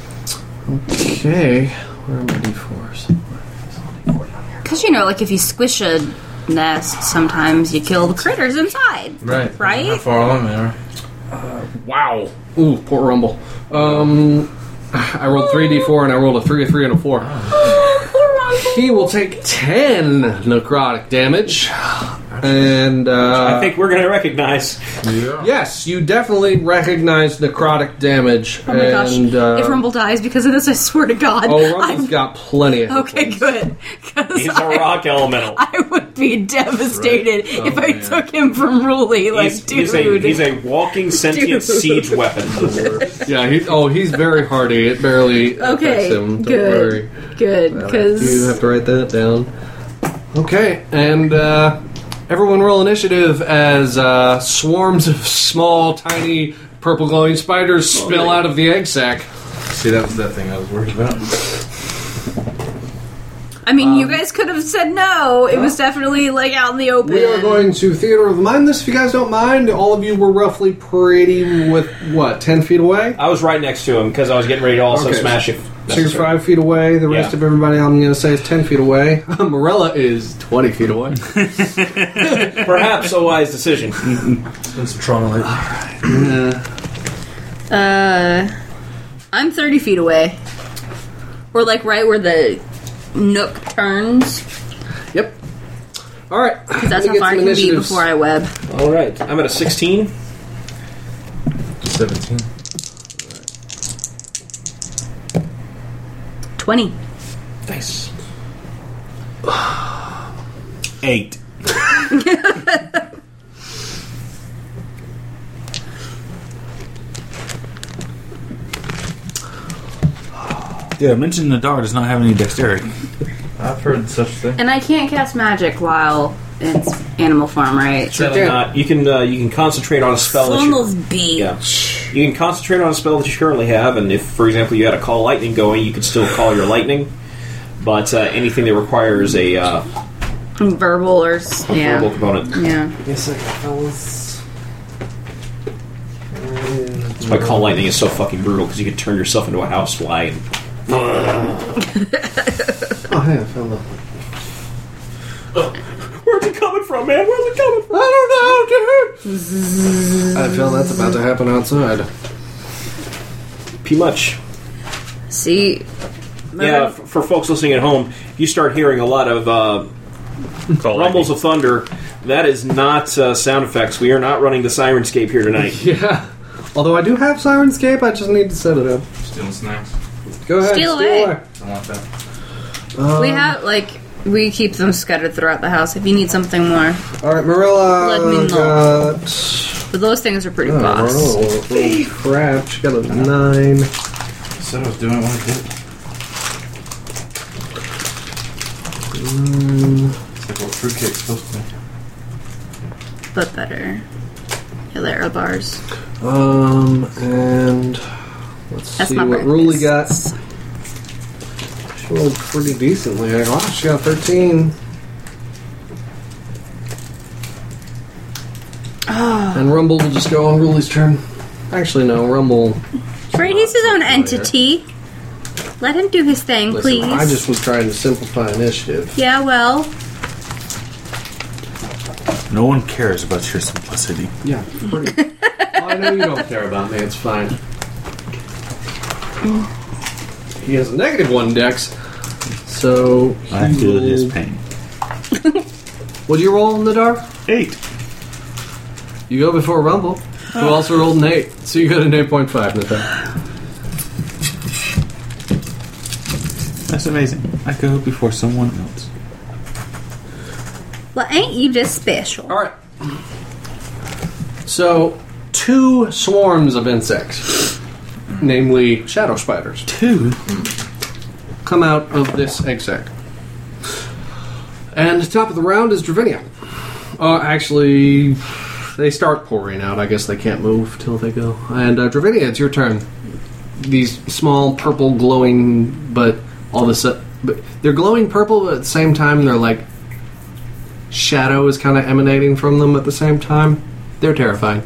Okay, where are my d fours? Because, you know, like if you squish a nest, sometimes you kill the critters inside. Right. Right? How far along they are. Wow. Ooh, poor Rumble. Um, I rolled three d four and I rolled a three, a three, and a four. He will take ten necrotic damage. And, uh... I think we're going to recognize. Yeah. yes, you definitely recognize necrotic damage. Oh my and, gosh. Uh, If Rumble dies because of this, I swear to God. oh, Rumble's I'm- got plenty of hit Okay, points. good. 'Cause He's a I, rock elemental. I would be devastated Right. Oh, if I man. took him from Ruli. Like, He's, dude. he's, a, he's a walking sentient Dude. siege weapon. Yeah, he, oh, he's very hardy. It barely Okay, affects him. Don't good. worry. Good, You because... have to write that down. Okay, and uh, everyone roll initiative as uh, swarms of small, tiny, purple glowing spiders spill out of the egg sac. See, that was that thing I was worried about. I mean, Um, you guys could have said no. It was definitely, like, out in the open. We are going to Theater of the Mind this, if you guys don't mind. All of you were roughly pretty with, what, ten feet away? I was right next to him because I was getting ready to also Okay. smash it. So you're five feet away. The rest Yeah. of everybody I'm going to say is ten feet away. Morella is twenty feet away. Perhaps a wise decision. Been some trauma lately. Uh, I'm thirty feet away. Or, like, right where the nook turns. Yep. All right. Because that's how far I can be before I web. All right. I'm at a sixteen. Seventeen. twenty. Nice. Eight. Yeah, mention the dog does not have any dexterity. I've heard such a thing. And I can't cast magic while it's Animal Farm, right? Sadly not. You can uh, you can concentrate on a spell. That Funnels you, beach. yeah. You can concentrate on a spell that you currently have, and if, for example, you had a call lightning going, you could still call your lightning. But uh, anything that requires a uh, Verbal or... s- verbal Yeah. component. Yeah. Yes, fellas. That's why call lightning is so fucking brutal, because you can turn yourself into a housefly. And, Oh, hey, I found that. where's it coming from, man? Where's it coming from? I don't know, dude. I feel that's about to happen outside. Pretty much. See... Yeah, f- for folks listening at home, you start hearing a lot of uh, rumbles of thunder. That is not uh, sound effects. We are not running the Sirenscape here tonight. Yeah. Although I do have Sirenscape, I just need to set it up. Stealing snacks. Go ahead. Steal steal away. away. I want that. Um, We have, like... We keep them scattered throughout the house if you need something more. All right, Marilla Let me know. got... But those things are pretty Oh, boss. Marilla, holy crap. She got a nine. I said I was doing it when I did. It's like what fruitcake's supposed to be. But better. Hilera bars. Um, and... Let's That's see my what breakfast. Ruli got. rolled pretty decently. Wow, she got thirteen. And Rumble will just go on Ruli's turn. Actually, no, Rumble. Right, he's his own entity. Let him do his thing, Listen, please. I just was trying to simplify initiative. Yeah, well. No one cares about your simplicity. Yeah, pretty. Well, I know you don't care about me. It's fine. He has a negative one dex, so he I feel his rolled- pain. What'd you roll in the dark? Eight. You go before Rumble, who also rolled an eight, so you got an eight point five, Nathan. That's amazing. I go before someone else. Well, ain't you just special? All right. So, two swarms of insects, namely shadow spiders, Two. come out of this egg sac. And top of the round is Dravinia. Uh, actually, they start pouring out. I guess they can't move till they go. And uh, Dravinia, it's your turn. These small purple glowing, but all of a sudden, but they're glowing purple, but at the same time they're like shadow is kind of emanating from them at the same time. They're terrifying.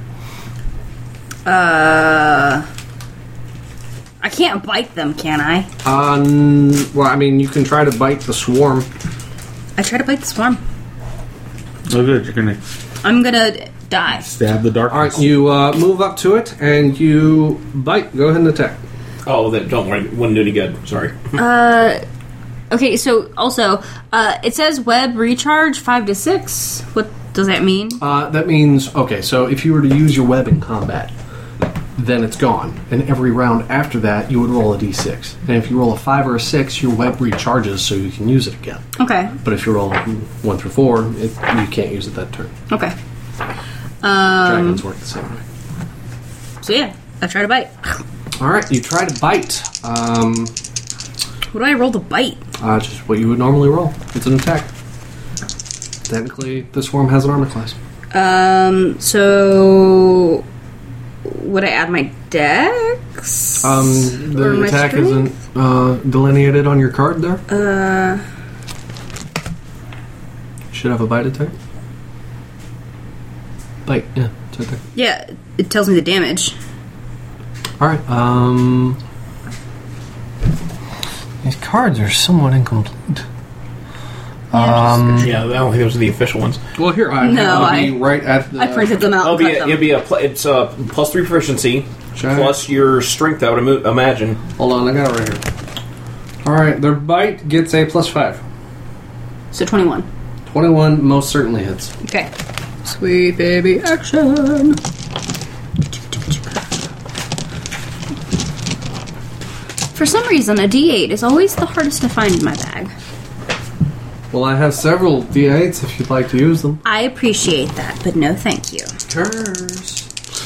Uh. I can't bite them, can I? Um, well, I mean, you can try to bite the swarm. I try to bite the swarm. Oh, good. You're gonna I'm gonna die. stab the darkness. All right, you uh, move up to it and you bite. Go ahead and attack. Oh, then don't worry. Wouldn't do any good. Sorry. Uh. Okay, so also, uh, it says web recharge five to six. What does that mean? Uh, that means, okay, so if you were to use your web in combat, then it's gone. And every round after that, you would roll a d six. And if you roll a five or a six, your web recharges so you can use it again. Okay. But if you roll one through four, it, you can't use it that turn. Okay. Um. Dragons work the same way. So yeah, I try to bite. All right, you try to bite. Um, What do I roll to bite? uh, just what you would normally roll. It's an attack. Technically, the swarm has an armor class. Um. So would I add my dex? Um, Or the my attack strength? isn't uh, delineated on your card there. Uh. Should have a bite attack. Bite, yeah, it's right there. Yeah, it tells me the damage. Alright, um. These cards are somewhat incomplete. Um, Yeah, I don't think those are the official ones. well, here, I No, it'll I- be right at the. I printed them out. It'll and be cut a, them. it'll be a pl- it's a plus three proficiency Check. plus your strength. I would imo- imagine. Hold on, I got it right here. Alright, their bite gets a plus five. So twenty-one. twenty-one most certainly hits. Okay. Sweet baby action. For some reason, a D eight is always the hardest to find in my bag. Well, I have several d eights if you'd like to use them. I appreciate that, but no thank you. Curse.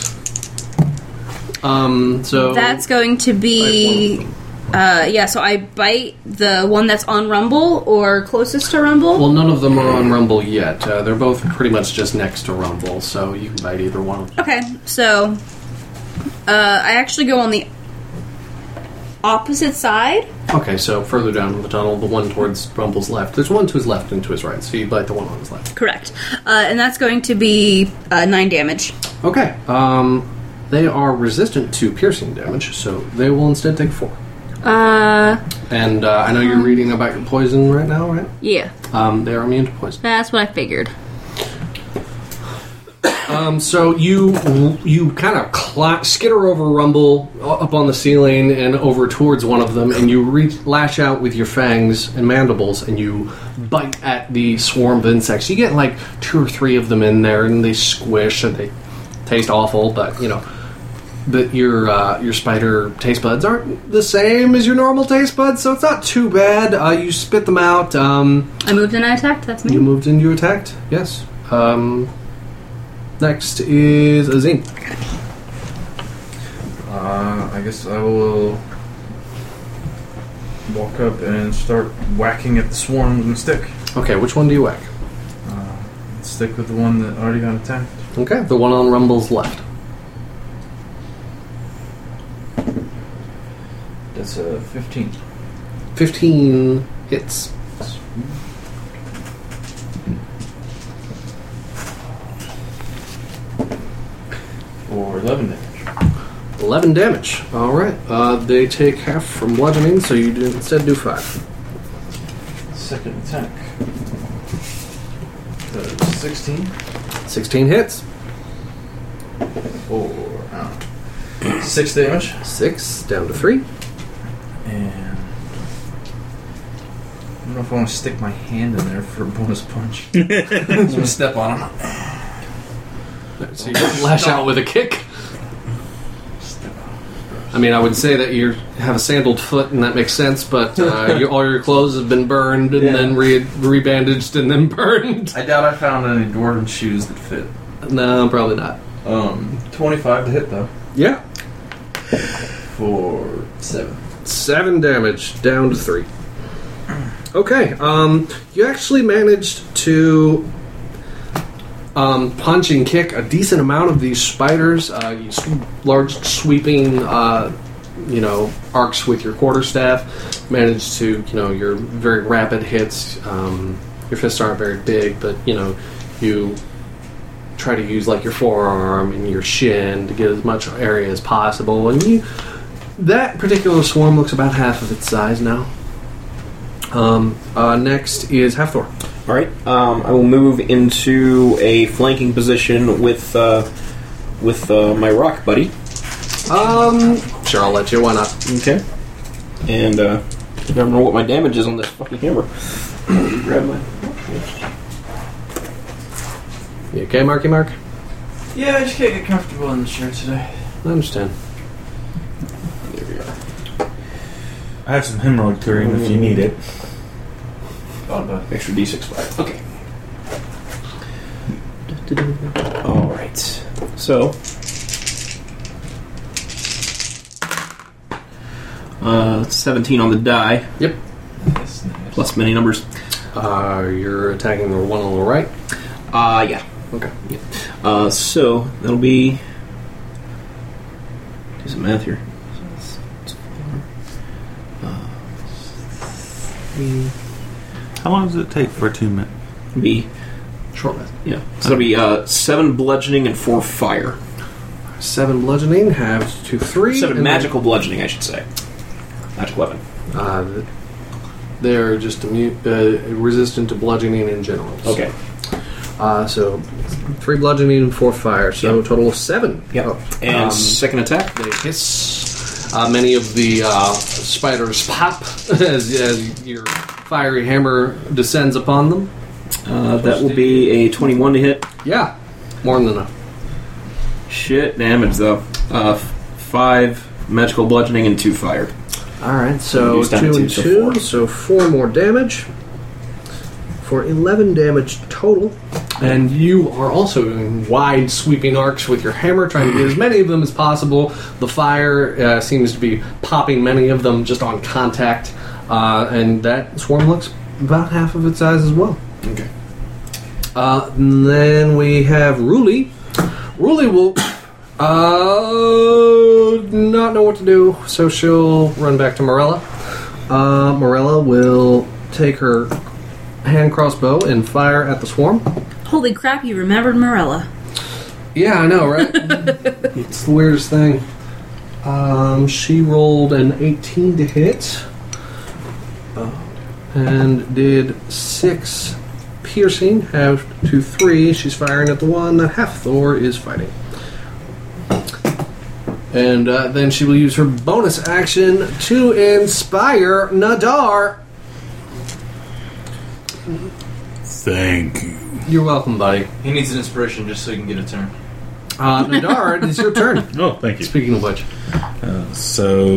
Um, so. That's going to be... Uh, yeah, so I bite the one that's on Rumble or closest to Rumble. Well, none of them are on Rumble yet. Uh, they're both pretty much just next to Rumble, so you can bite either one of them. Okay, so uh, I actually go on the opposite side. Okay, so further down the tunnel, the one towards Rumble's left. There's one to his left and to his right, so you bite the one on his left. Correct. Uh, and that's going to be uh, nine damage. Okay, um, they are resistant to piercing damage, so they will instead take four. Uh, And uh, I know you're reading about your poison right now, right? yeah, Um, they are immune to poison. that's what I figured. Um, so you you kind of cla- skitter over Rumble up on the ceiling and over towards one of them, and you reach, lash out with your fangs and mandibles, and you bite at the swarm of insects. You get like two or three of them in there, and they squish and they taste awful. But you know, but your uh, your spider taste buds aren't the same as your normal taste buds, so it's not too bad. Uh, you spit them out. Um, I moved and I attacked. That's me. you moved and you attacked. Yes. Um, next is Azim. Uh, I guess I will walk up and start whacking at the swarm with my stick. Okay, which one do you whack? Uh, stick with the one that already got attacked. Okay, the one on Rumble's left. That's a fifteen. fifteen hits. Or eleven damage. eleven damage. All right. Uh, they take half from bludgeoning, so you do, instead do five. Second attack. That is sixteen. sixteen hits. Four. Oh. Six damage. Six down to three. And I don't know if I want to stick my hand in there for a bonus punch. I'm gonna step on him. So you lash out with a kick. I mean, I would say that you have a sandaled foot, and that makes sense. But uh, you, all your clothes have been burned, and Yeah. then re- rebandaged, and then burned. I doubt I found any dwarven shoes that fit. No, probably not. Um, twenty-five to hit though. Yeah, For seven. seven damage down to three. Okay, um, you actually managed to um, punch and kick a decent amount of these spiders. Uh, you sw- large sweeping, uh, you know, arcs with your quarterstaff. Managed to, you know, your very rapid hits. Um, your fists aren't very big, but you know, you try to use like your forearm and your shin to get as much area as possible. And you, that particular swarm looks about half of its size now. Um, uh, next is Hafthor. All right. Um, I will move into a flanking position with uh, with uh, my rock buddy. Um, sure, I'll let you. Why not? Okay. And uh, I don't know what my damage is on this fucking hammer. Grab my. You okay, Marky Mark? Yeah, I just can't get comfortable in the chair today. I understand. There we are. I have some hemorrhoid clearing if you need it. Thought about it. Extra d six five. Okay. All right. So. Uh, seventeen on the die, Yep. That's nice. plus many numbers. Uh, you're attacking the one on the right. Uh, yeah. Okay. Uh, so, that'll be... Do some math here. So it's- it's four. Uh, three... How long does it take for a two minute? Be... Short rest. Yeah. So it'll be uh, seven bludgeoning and four fire. Seven bludgeoning, halves to three. Seven and magical bludgeoning, I should say. Magic weapon. Then, uh, they're just immu- uh, resistant to bludgeoning in general. Okay. Uh, so three bludgeoning and four fire. So Yep. a total of seven. Yep. Oh, And um, second attack. They hiss. Uh, many of the uh, spiders pop as, as your fiery hammer descends upon them. Uh, that will be a twenty-one to hit. Yeah, more than enough. Shit damage, though. Uh, f- five magical bludgeoning and two fire. All right, so Reduced down two to and two, so two, four. so four more damage for eleven damage total. And you are also doing wide sweeping arcs with your hammer, trying to get as many of them as possible. The fire uh, seems to be popping many of them just on contact, uh, and that swarm looks about half of its size as well. Okay. Uh, and then we have Ruli. Ruli will uh, not know what to do, so she'll run back to Morella. Uh, Morella will take her hand crossbow and fire at the swarm. Holy crap, you remembered Morella. Yeah, I know, right? It's the weirdest thing. Um, she rolled an eighteen to hit uh, and did six piercing, half to three. She's firing at the one that Hafthor is fighting. And uh, then she will use her bonus action to inspire Nadar. Thank you. You're welcome, buddy. He needs an inspiration just so he can get a turn. Uh, Nadar, it is your turn. Oh, thank you. Speaking of which, Uh, so,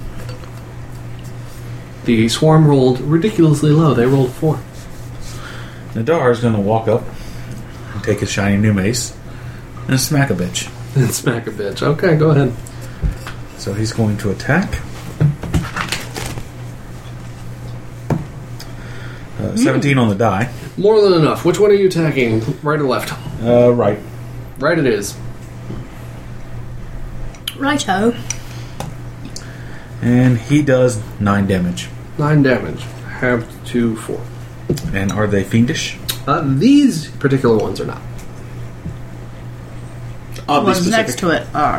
the swarm rolled ridiculously low. They rolled four. Nadar is going to walk up and take his shiny new mace and smack a bitch. And smack a bitch. Okay, go ahead. So he's going to attack. Uh, seventeen on the die. More than enough. Which one are you attacking? Right or left? Uh, right. Right it is. Righto. And he does nine damage. Nine damage. Halved to four. And are they fiendish? Uh, these particular ones are not. Oddly Ones specific. next to it are.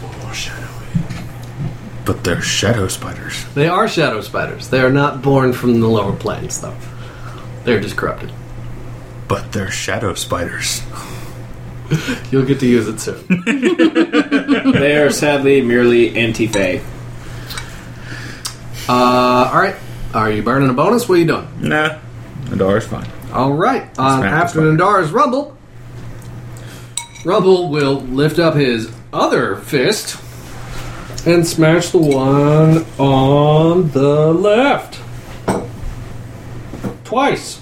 But they're shadow spiders. They are shadow spiders. They are not born from the lower planes, though. They're just corrupted. But they're shadow spiders. You'll get to use it soon. They are sadly merely anti-fae. uh, alright. Are you burning a bonus? What are you doing? Nah. Nadar's fine. Alright. Uh, Smack after the spider. Nadar's Rumble, Rumble will lift up his other fist and smash the one on the left. Twice.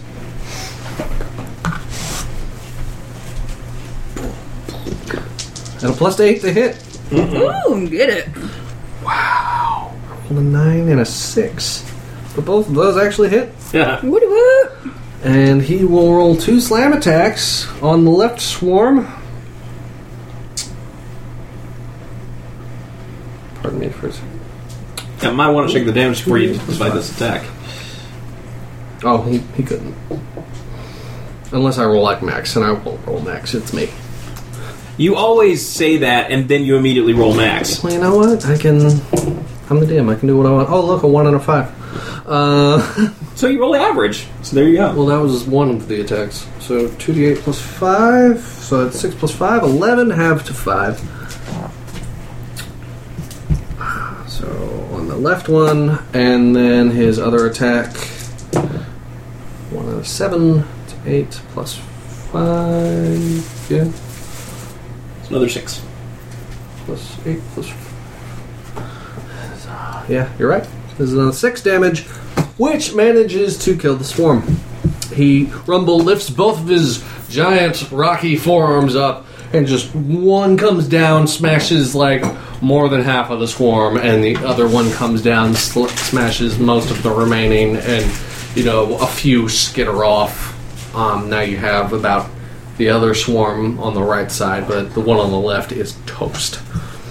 And a plus eight to hit. Ooh, get it. Wow. Rolled a nine and a six. But both of those actually hit. Yeah. Woody woo. And he will roll two slam attacks on the left swarm. Pardon me for a second. I might want to check the damage before you decide this attack. Oh, he, he couldn't. Unless I roll like max, and I won't roll max. It's me. You always say that, and then you immediately roll max. Well, you know what? I can... I'm the D M. I can do what I want. Oh, look, a one and a five. Uh... So you roll average. So there you go. Well, that was one of the attacks. So two d eight plus five. So that's six plus five. eleven, half to five. So on the left one, and then his other attack. one out of seven to eight plus five. Yeah. It's another six. Plus eight plus. Yeah, you're right. This is another six damage, which manages to kill the swarm. He, Rumble, lifts both of his giant rocky forearms up, and just one comes down, smashes like more than half of the swarm, and the other one comes down, sl- smashes most of the remaining, and, you know, a few skitter off. Um, now you have about the other swarm on the right side, but the one on the left is toast.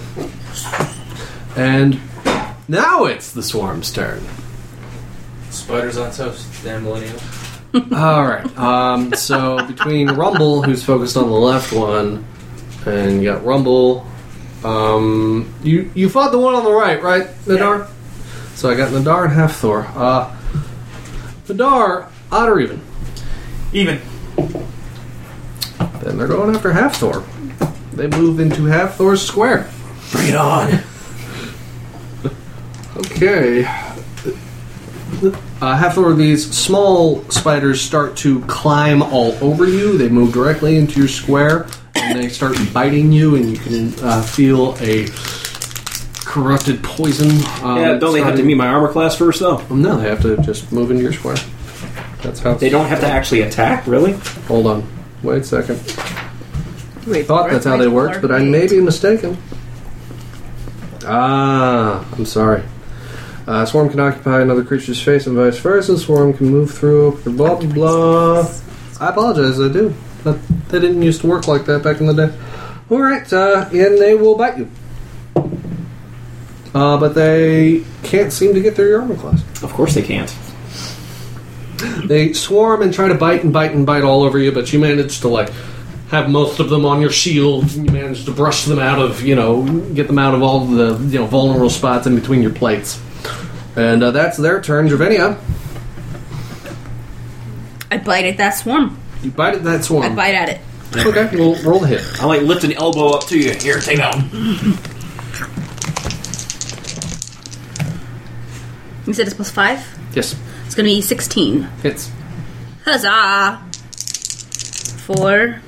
And now it's the swarm's turn. Spiders on toast, damn millennial. All right. Um, so between Rumble, who's focused on the left one, and you got Rumble, um, you you fought the one on the right, right, Nadar? Yeah. So I got Nadar and Halfthor. Uh, Nadar, odd or even? Even. Then they're going after Halfthor. They move into Halfthor's square. Bring it on. Okay. Uh, Halfthor, these small spiders start to climb all over you. They move directly into your square, and they start biting you, and you can uh, feel a corrupted poison. Um, Yeah, don't they have to starting- meet my armor class first, though? No, they have to just move into your square. That's how. They don't have to actually attack, really? Hold on. Wait a second. Wait, Thought four, that's how wait, they four, worked, but I wait. may be mistaken. Ah, I'm sorry. Uh, swarm can occupy another creature's face and vice versa. Swarm can move through, blah, blah, blah. I apologize, I do. But they didn't used to work like that back in the day. Alright, uh, and they will bite you. Uh, but they can't seem to get through your armor class. Of course they can't. They swarm and try to bite and bite and bite all over you, but you manage to, like, have most of them on your shield. And you manage to brush them out of, you know, get them out of all the, you know, vulnerable spots in between your plates. And uh, that's their turn. Jovenia, I bite at that swarm. you bite at that swarm. I bite at it. Okay, we'll roll the hit. I like lift an elbow up to you. Here, take that one. You said it's plus five? Yes, It's gonna be sixteen. hits. Huzzah! Four.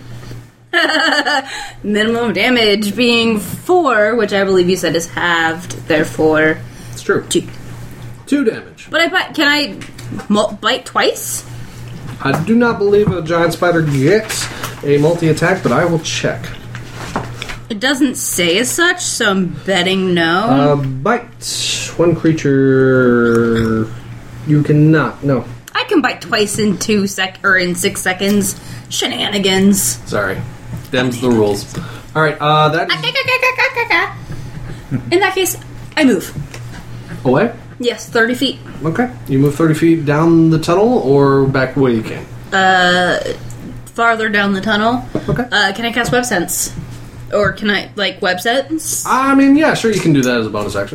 Minimum damage being four, which I believe you said is halved, therefore It's true. two. Two damage. But I bite. Can I mul- bite twice? I do not believe a giant spider gets a multi-attack, but I will check. It doesn't say as such, so I'm betting no. Uh, bite. One creature... You cannot. No. I can bite twice in two sec or in six seconds. Shenanigans. Sorry. Them's the rules. Alright, uh, that is... In that case, I move. Away? Yes, thirty feet. Okay. You move thirty feet down the tunnel or back the way you came? Uh, farther down the tunnel. Okay. Uh, can I cast Web Sense? Or can I, like, Web Sense? I mean, yeah, sure, you can do that as a bonus action.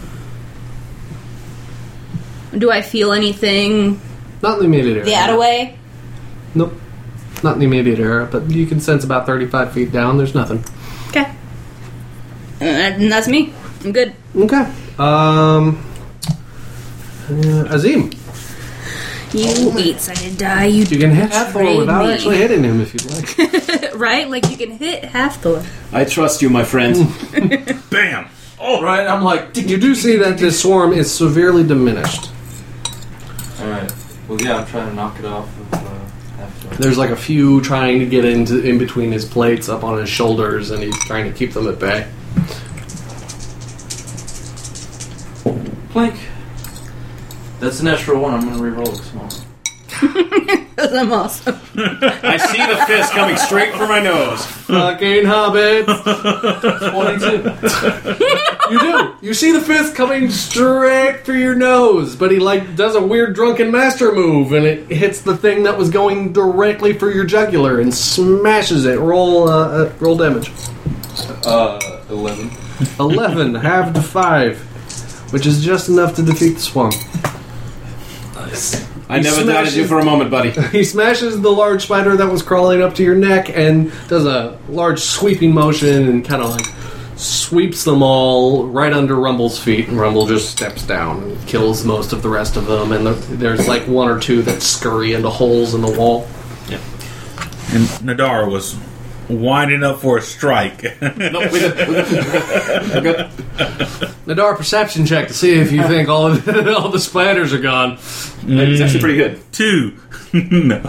Do I feel anything Not in the immediate area. the Attaway? Nope. Not in the immediate area, but you can sense about thirty-five feet down. There's nothing. Okay. And that's me. I'm good. Okay. Um. Uh, Azim, You eight-sided die, you you can hit Hathor betrayed without me. actually hitting him if you'd like. Right? Like, you can hit Hathor. I trust you, my friend. Bam! Oh, right. I'm like, You do see that this swarm is severely diminished. all right. Well, yeah, I'm trying to knock it off of uh, Hathor. There's like a few trying to get into in between his plates up on his shoulders, and he's trying to keep them at bay. Plank. That's a natural one. I'm going to re-roll it small. Because I'm awesome. I see the fist coming straight for my nose. Fucking hobbits! twenty-two. You do. You see the fist coming straight for your nose, but he like does a weird drunken master move, and it hits the thing that was going directly for your jugular and smashes it. Roll, uh, uh, roll damage. Uh, eleven. Eleven, halved to five, which is just enough to defeat the swarm. Nice. I He never doubted smashes- you for a moment, buddy. He smashes the large spider that was crawling up to your neck and does a large sweeping motion and kind of like sweeps them all right under Rumble's feet, and Rumble just steps down and kills most of the rest of them, and the, there's like one or two that scurry into holes in the wall. And Nadar was winding up for a strike. No, we did. We did. We're good. Nadar, perception check to see if you think all of all the spiders are gone. It's actually pretty good. Two. No.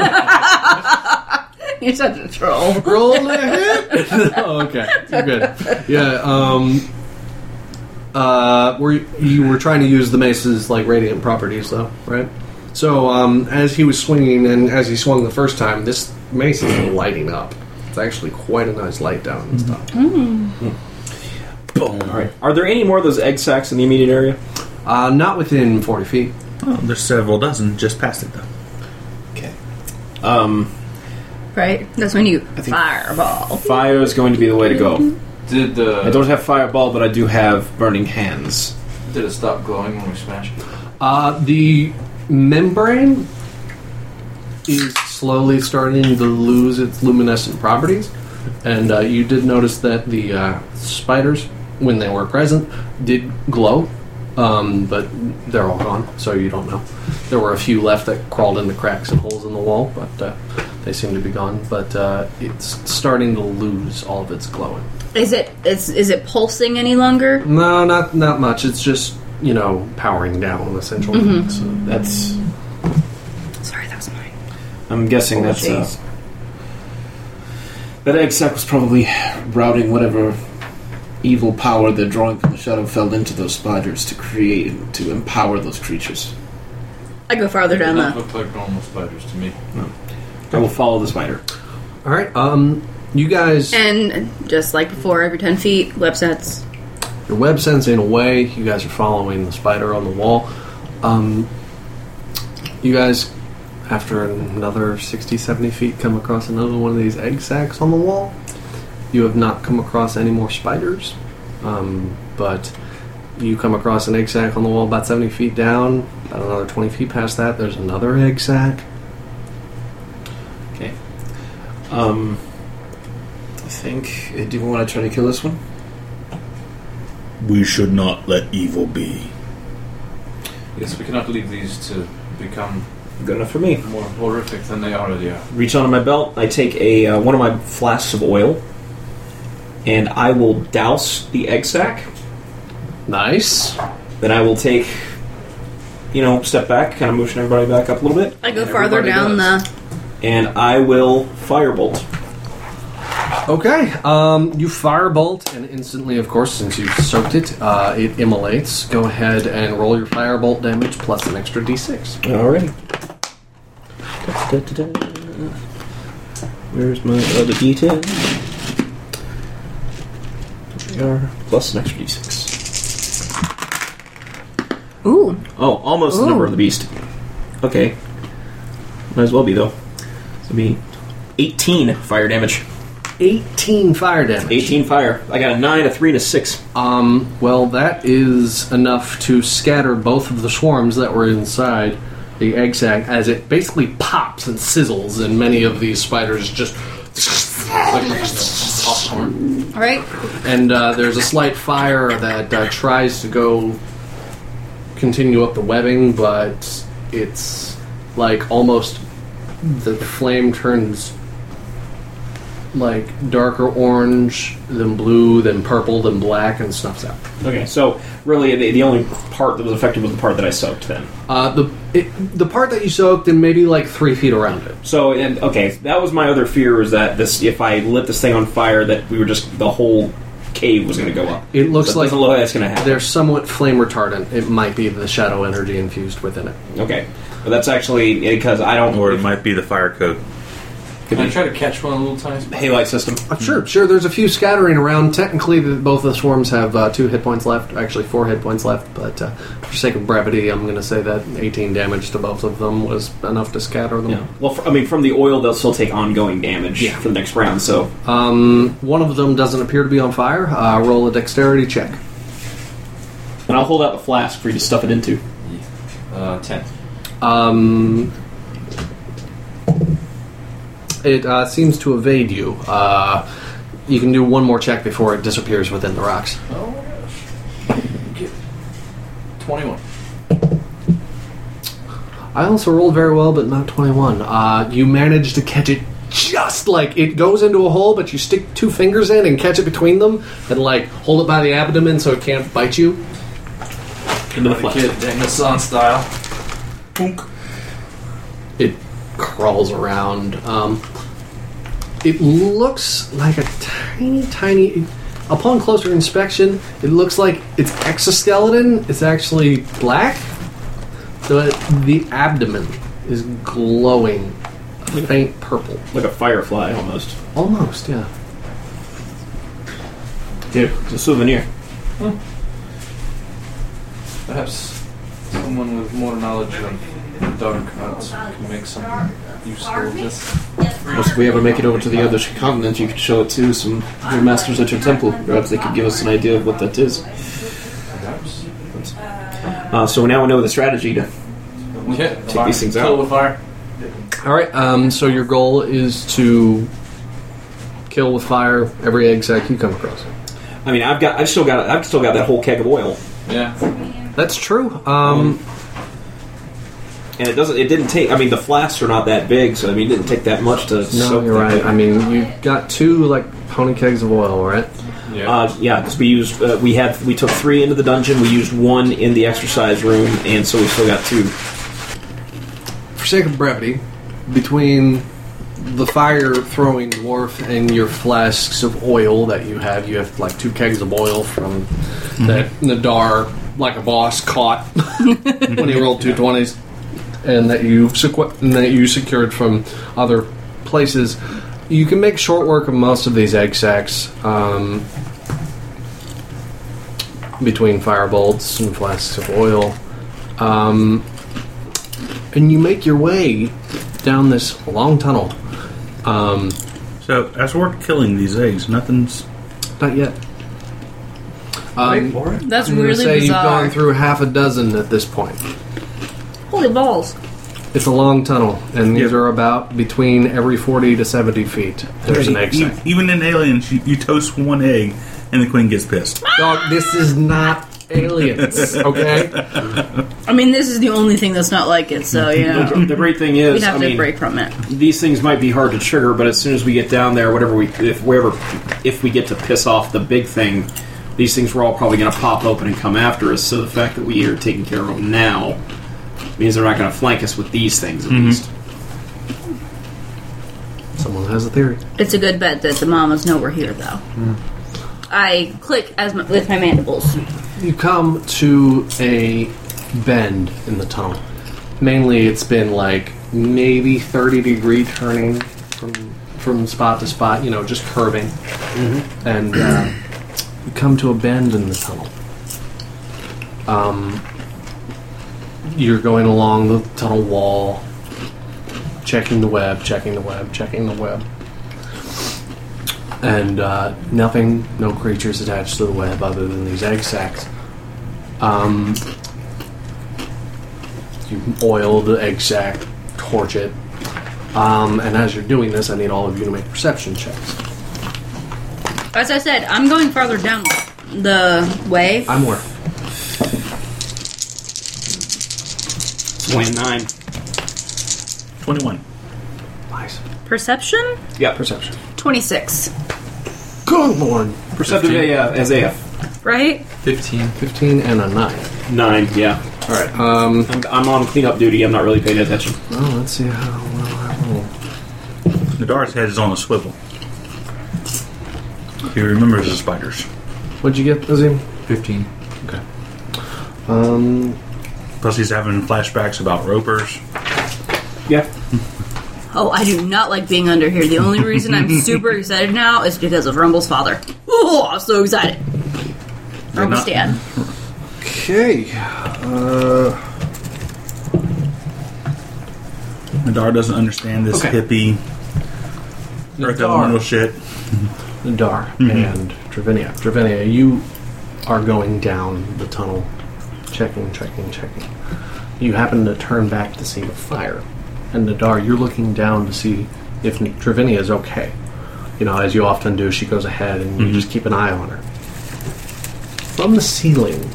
You're such a troll. Roll a hit. Oh, okay, you're good. Yeah. Um. Uh. Were you were trying to use the mace's like radiant properties though, right? So, um, as he was swinging and as he swung the first time, this mace is lighting up. It's actually quite a nice light down and stuff. Boom. All right. Are there any more of those egg sacs in the immediate area? Uh, not within forty feet. Oh, there's several dozen just past it though. Okay. Um, Right? That's when you think- fireball. fire is going to be the way to go. Did uh, I don't have fireball, but I do have burning hands. did it stop glowing when we smashed it? Uh, the membrane is slowly starting to lose its luminescent properties, and uh, you did notice that the uh, spiders, when they were present, did glow, um, but they're all gone, so you don't know. There were a few left that crawled into cracks and holes in the wall, but uh, they seem to be gone. But uh, it's starting to lose all of its glowing. Is it is, is it pulsing any longer? No, not not much. It's just, you know, powering down, essentially. Mm-hmm. So that's. Sorry, that was mine. I'm guessing Oh, that's. Uh, jeez. that egg sac was probably routing whatever evil power they're drawing from the Shadowfell into those spiders to create, to empower those creatures. I go farther They down don't the. look like normal spiders to me. I will follow the spider. All right. Um, you guys. And just like before, every ten feet, web sets. Your web sensing away. You guys are following the spider on the wall. Um, you guys, after another sixty, seventy feet, come across another one of these egg sacs on the wall. You have not come across any more spiders, um, but you come across an egg sac on the wall about seventy feet down. About another twenty feet past that, there's another egg sac. Okay. Um, I think. uh, Do we want to try to kill this one? We should not let evil be. Yes, we cannot leave these to become Good enough for me. more horrific than they already are. Reach onto my belt. I take a uh, one of my flasks of oil, and I will douse the egg sac. Nice. Then I will take, you know, step back, kind of motion everybody back up a little bit, I go And farther everybody down does. the. and I will firebolt. Okay, um, you firebolt, and instantly, of course, since you've soaked it, uh, it immolates. Go ahead and roll your firebolt damage plus an extra d six. Alright. Where's my other d ten? There we are. Plus an extra d six. Ooh. Oh, almost the Ooh. number of the beast. Okay. Might as well be, though. It'll be eighteen fire damage. eighteen fire damage. eighteen fire. I got a nine, a three, and a six. Um, well, that is enough to scatter both of the swarms that were inside the egg sac as it basically pops and sizzles, and many of these spiders just like popcorn. All right. And uh, there's a slight fire that uh, tries to go continue up the webbing, but it's like almost the flame turns like darker orange, then blue, then purple, then black, and snuffs out. Okay, so really the, the only part that was affected was the part that I soaked then. Uh, the it, the part that you soaked and maybe like three feet around it. So, and okay, that was my other fear, is that this, if I lit this thing on fire, that we were just, the whole cave was going to go up. It looks So it like doesn't look like that's going to happen. they're somewhat flame retardant. It might be the shadow energy infused within it. Okay, but that's actually because I don't. Or it might be the fire code. Can I try to catch one little tiny spot? Halite system. Uh, sure, sure. There's a few scattering around. Technically, the, both the swarms have uh, two hit points left. Actually, four hit points left. But uh, for sake of brevity, I'm going to say that eighteen damage to both of them was enough to scatter them. Yeah. Well, fr- I mean, from the oil, they'll still take ongoing damage Yeah. for the next round. So, Um, one of them doesn't appear to be on fire. Uh, roll a dexterity check. and I'll hold out the flask for you to stuff it into. Uh, ten. Um, it uh, seems to evade you. Uh, you can do one more check before it disappears within the rocks. Oh my gosh. Get twenty-one. I also rolled very well, but not twenty-one. Uh, you managed to catch it just like it goes into a hole, but you stick two fingers in and catch it between them, and like hold it by the abdomen so it can't bite you. Into the The flask. kid, Daniel San style. Punk. It crawls around. Um, it looks like a tiny, tiny. Upon closer inspection, it looks like its exoskeleton is actually black. The the abdomen is glowing a faint purple. Like a firefly, almost. Almost, yeah. Dude, it's a souvenir. Perhaps someone with more knowledge of dark arts can make something useful of this. If we ever make it over to the other continent, you could show it to some of your masters at your temple. Perhaps they could give us an idea of what that is. Perhaps. Uh, so now we know the strategy to. Yeah, Take these things Kill out. with fire. All right. Um, so your goal is to kill with fire every egg sac you come across. I mean, I've got, I've still got, I've still got that whole keg of oil, Yeah. That's true. Um, and it doesn't, it didn't take. I mean, the flasks are not that big, so I mean, it didn't take that much to. no, soak you're that. right. I mean, you got two like pony kegs of oil, right? Yeah. Uh, yeah, because we used, uh, we had, we took three into the dungeon. We used one in the exercise room, and so we still got two. For sake of brevity, between the fire throwing dwarf and your flasks of oil that you have, you have like two kegs of oil from that Nadar, like a boss, caught when he rolled two twenties, and that you sequ- and that you secured from other places. You can make short work of most of these egg sacs um, between fire bolts and flasks of oil. Um, and you make your way down this long tunnel. Um, So, as we're killing these eggs, nothing's. not yet. Um, That's I'm gonna really say you've bizarre. gone through half a dozen at this point. Holy balls. It's a long tunnel, and these Yeah. are about between every forty to seventy feet. There's an egg E- sac. Even in Aliens, you, you toast one egg, and the queen gets pissed. Dog, this is not aliens, okay? I mean, this is the only thing that's not like it, so, you know, The great thing is, we'd have I to mean, break from it. these things might be hard to trigger, but as soon as we get down there, whatever we, if we ever, if we get to piss off the big thing, these things were all probably going to pop open and come after us. So the fact that we are taking care of them now means they're not going to flank us with these things, at least. Someone has a theory. It's a good bet that the mamas know we're here, though. I click as my, with my mandibles. You come to a bend in the tunnel. Mainly, it's been like maybe thirty degree turning from from spot to spot. You know, just curving, and uh, you come to a bend in the tunnel. Um, you're going along the tunnel wall, checking the web, checking the web, checking the web. And uh, nothing, no creatures attached to the web other than these egg sacs. Um, you oil the egg sac, torch it. Um, and as you're doing this, I need all of you to make perception checks. As I said, I'm going farther down the way. I'm where? It's only a nine. twenty-one. Nice. Perception? Yeah. Perception. twenty-six. Good lord. Perceptive A F, as A F. Right? Fifteen. fifteen and a nine. Nine, yeah. Alright, um... I'm, I'm on cleanup duty. I'm not really paying attention. well, let's see how well I roll. Nadar's head is on a swivel. He remembers the spiders. What'd you get, Azim? Fifteen. Okay. Um... Plus, he's having flashbacks about ropers. Yeah. Oh, I do not like being under here. The only reason I'm super excited now is because of Rumble's father. Oh, I'm so excited. Rumble's not- dad. Okay. Uh... Nadar doesn't understand this Okay. hippie Earth Elemental shit. Nadar and Dravinia. Dravinia, you are going down the tunnel, checking, checking, checking. You happen to turn back to see the fire. And Nadar, you're looking down to see if Dravinia is okay. You know, as you often do, she goes ahead and you just keep an eye on her. From the ceiling,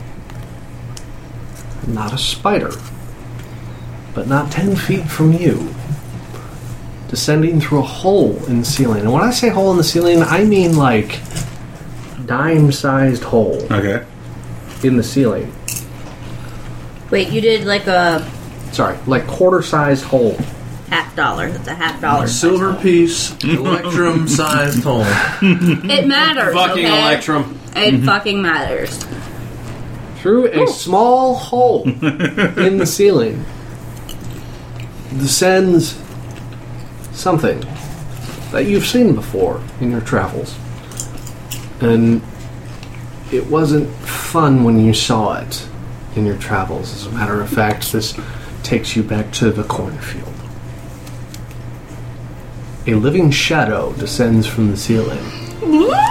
not a spider, but not ten feet from you, descending through a hole in the ceiling. And when I say hole in the ceiling, I mean like dime-sized hole Okay. in the ceiling. Wait, you did like a Sorry, like quarter-sized hole. half dollar. That's a half dollar. Silver piece, electrum-sized hole. It matters. Fucking okay? Electrum. It fucking matters. Through a small hole in the ceiling descends something that you've seen before in your travels. And it wasn't fun when you saw it in your travels. As a matter of fact, this takes you back to the cornfield. A living shadow descends from the ceiling.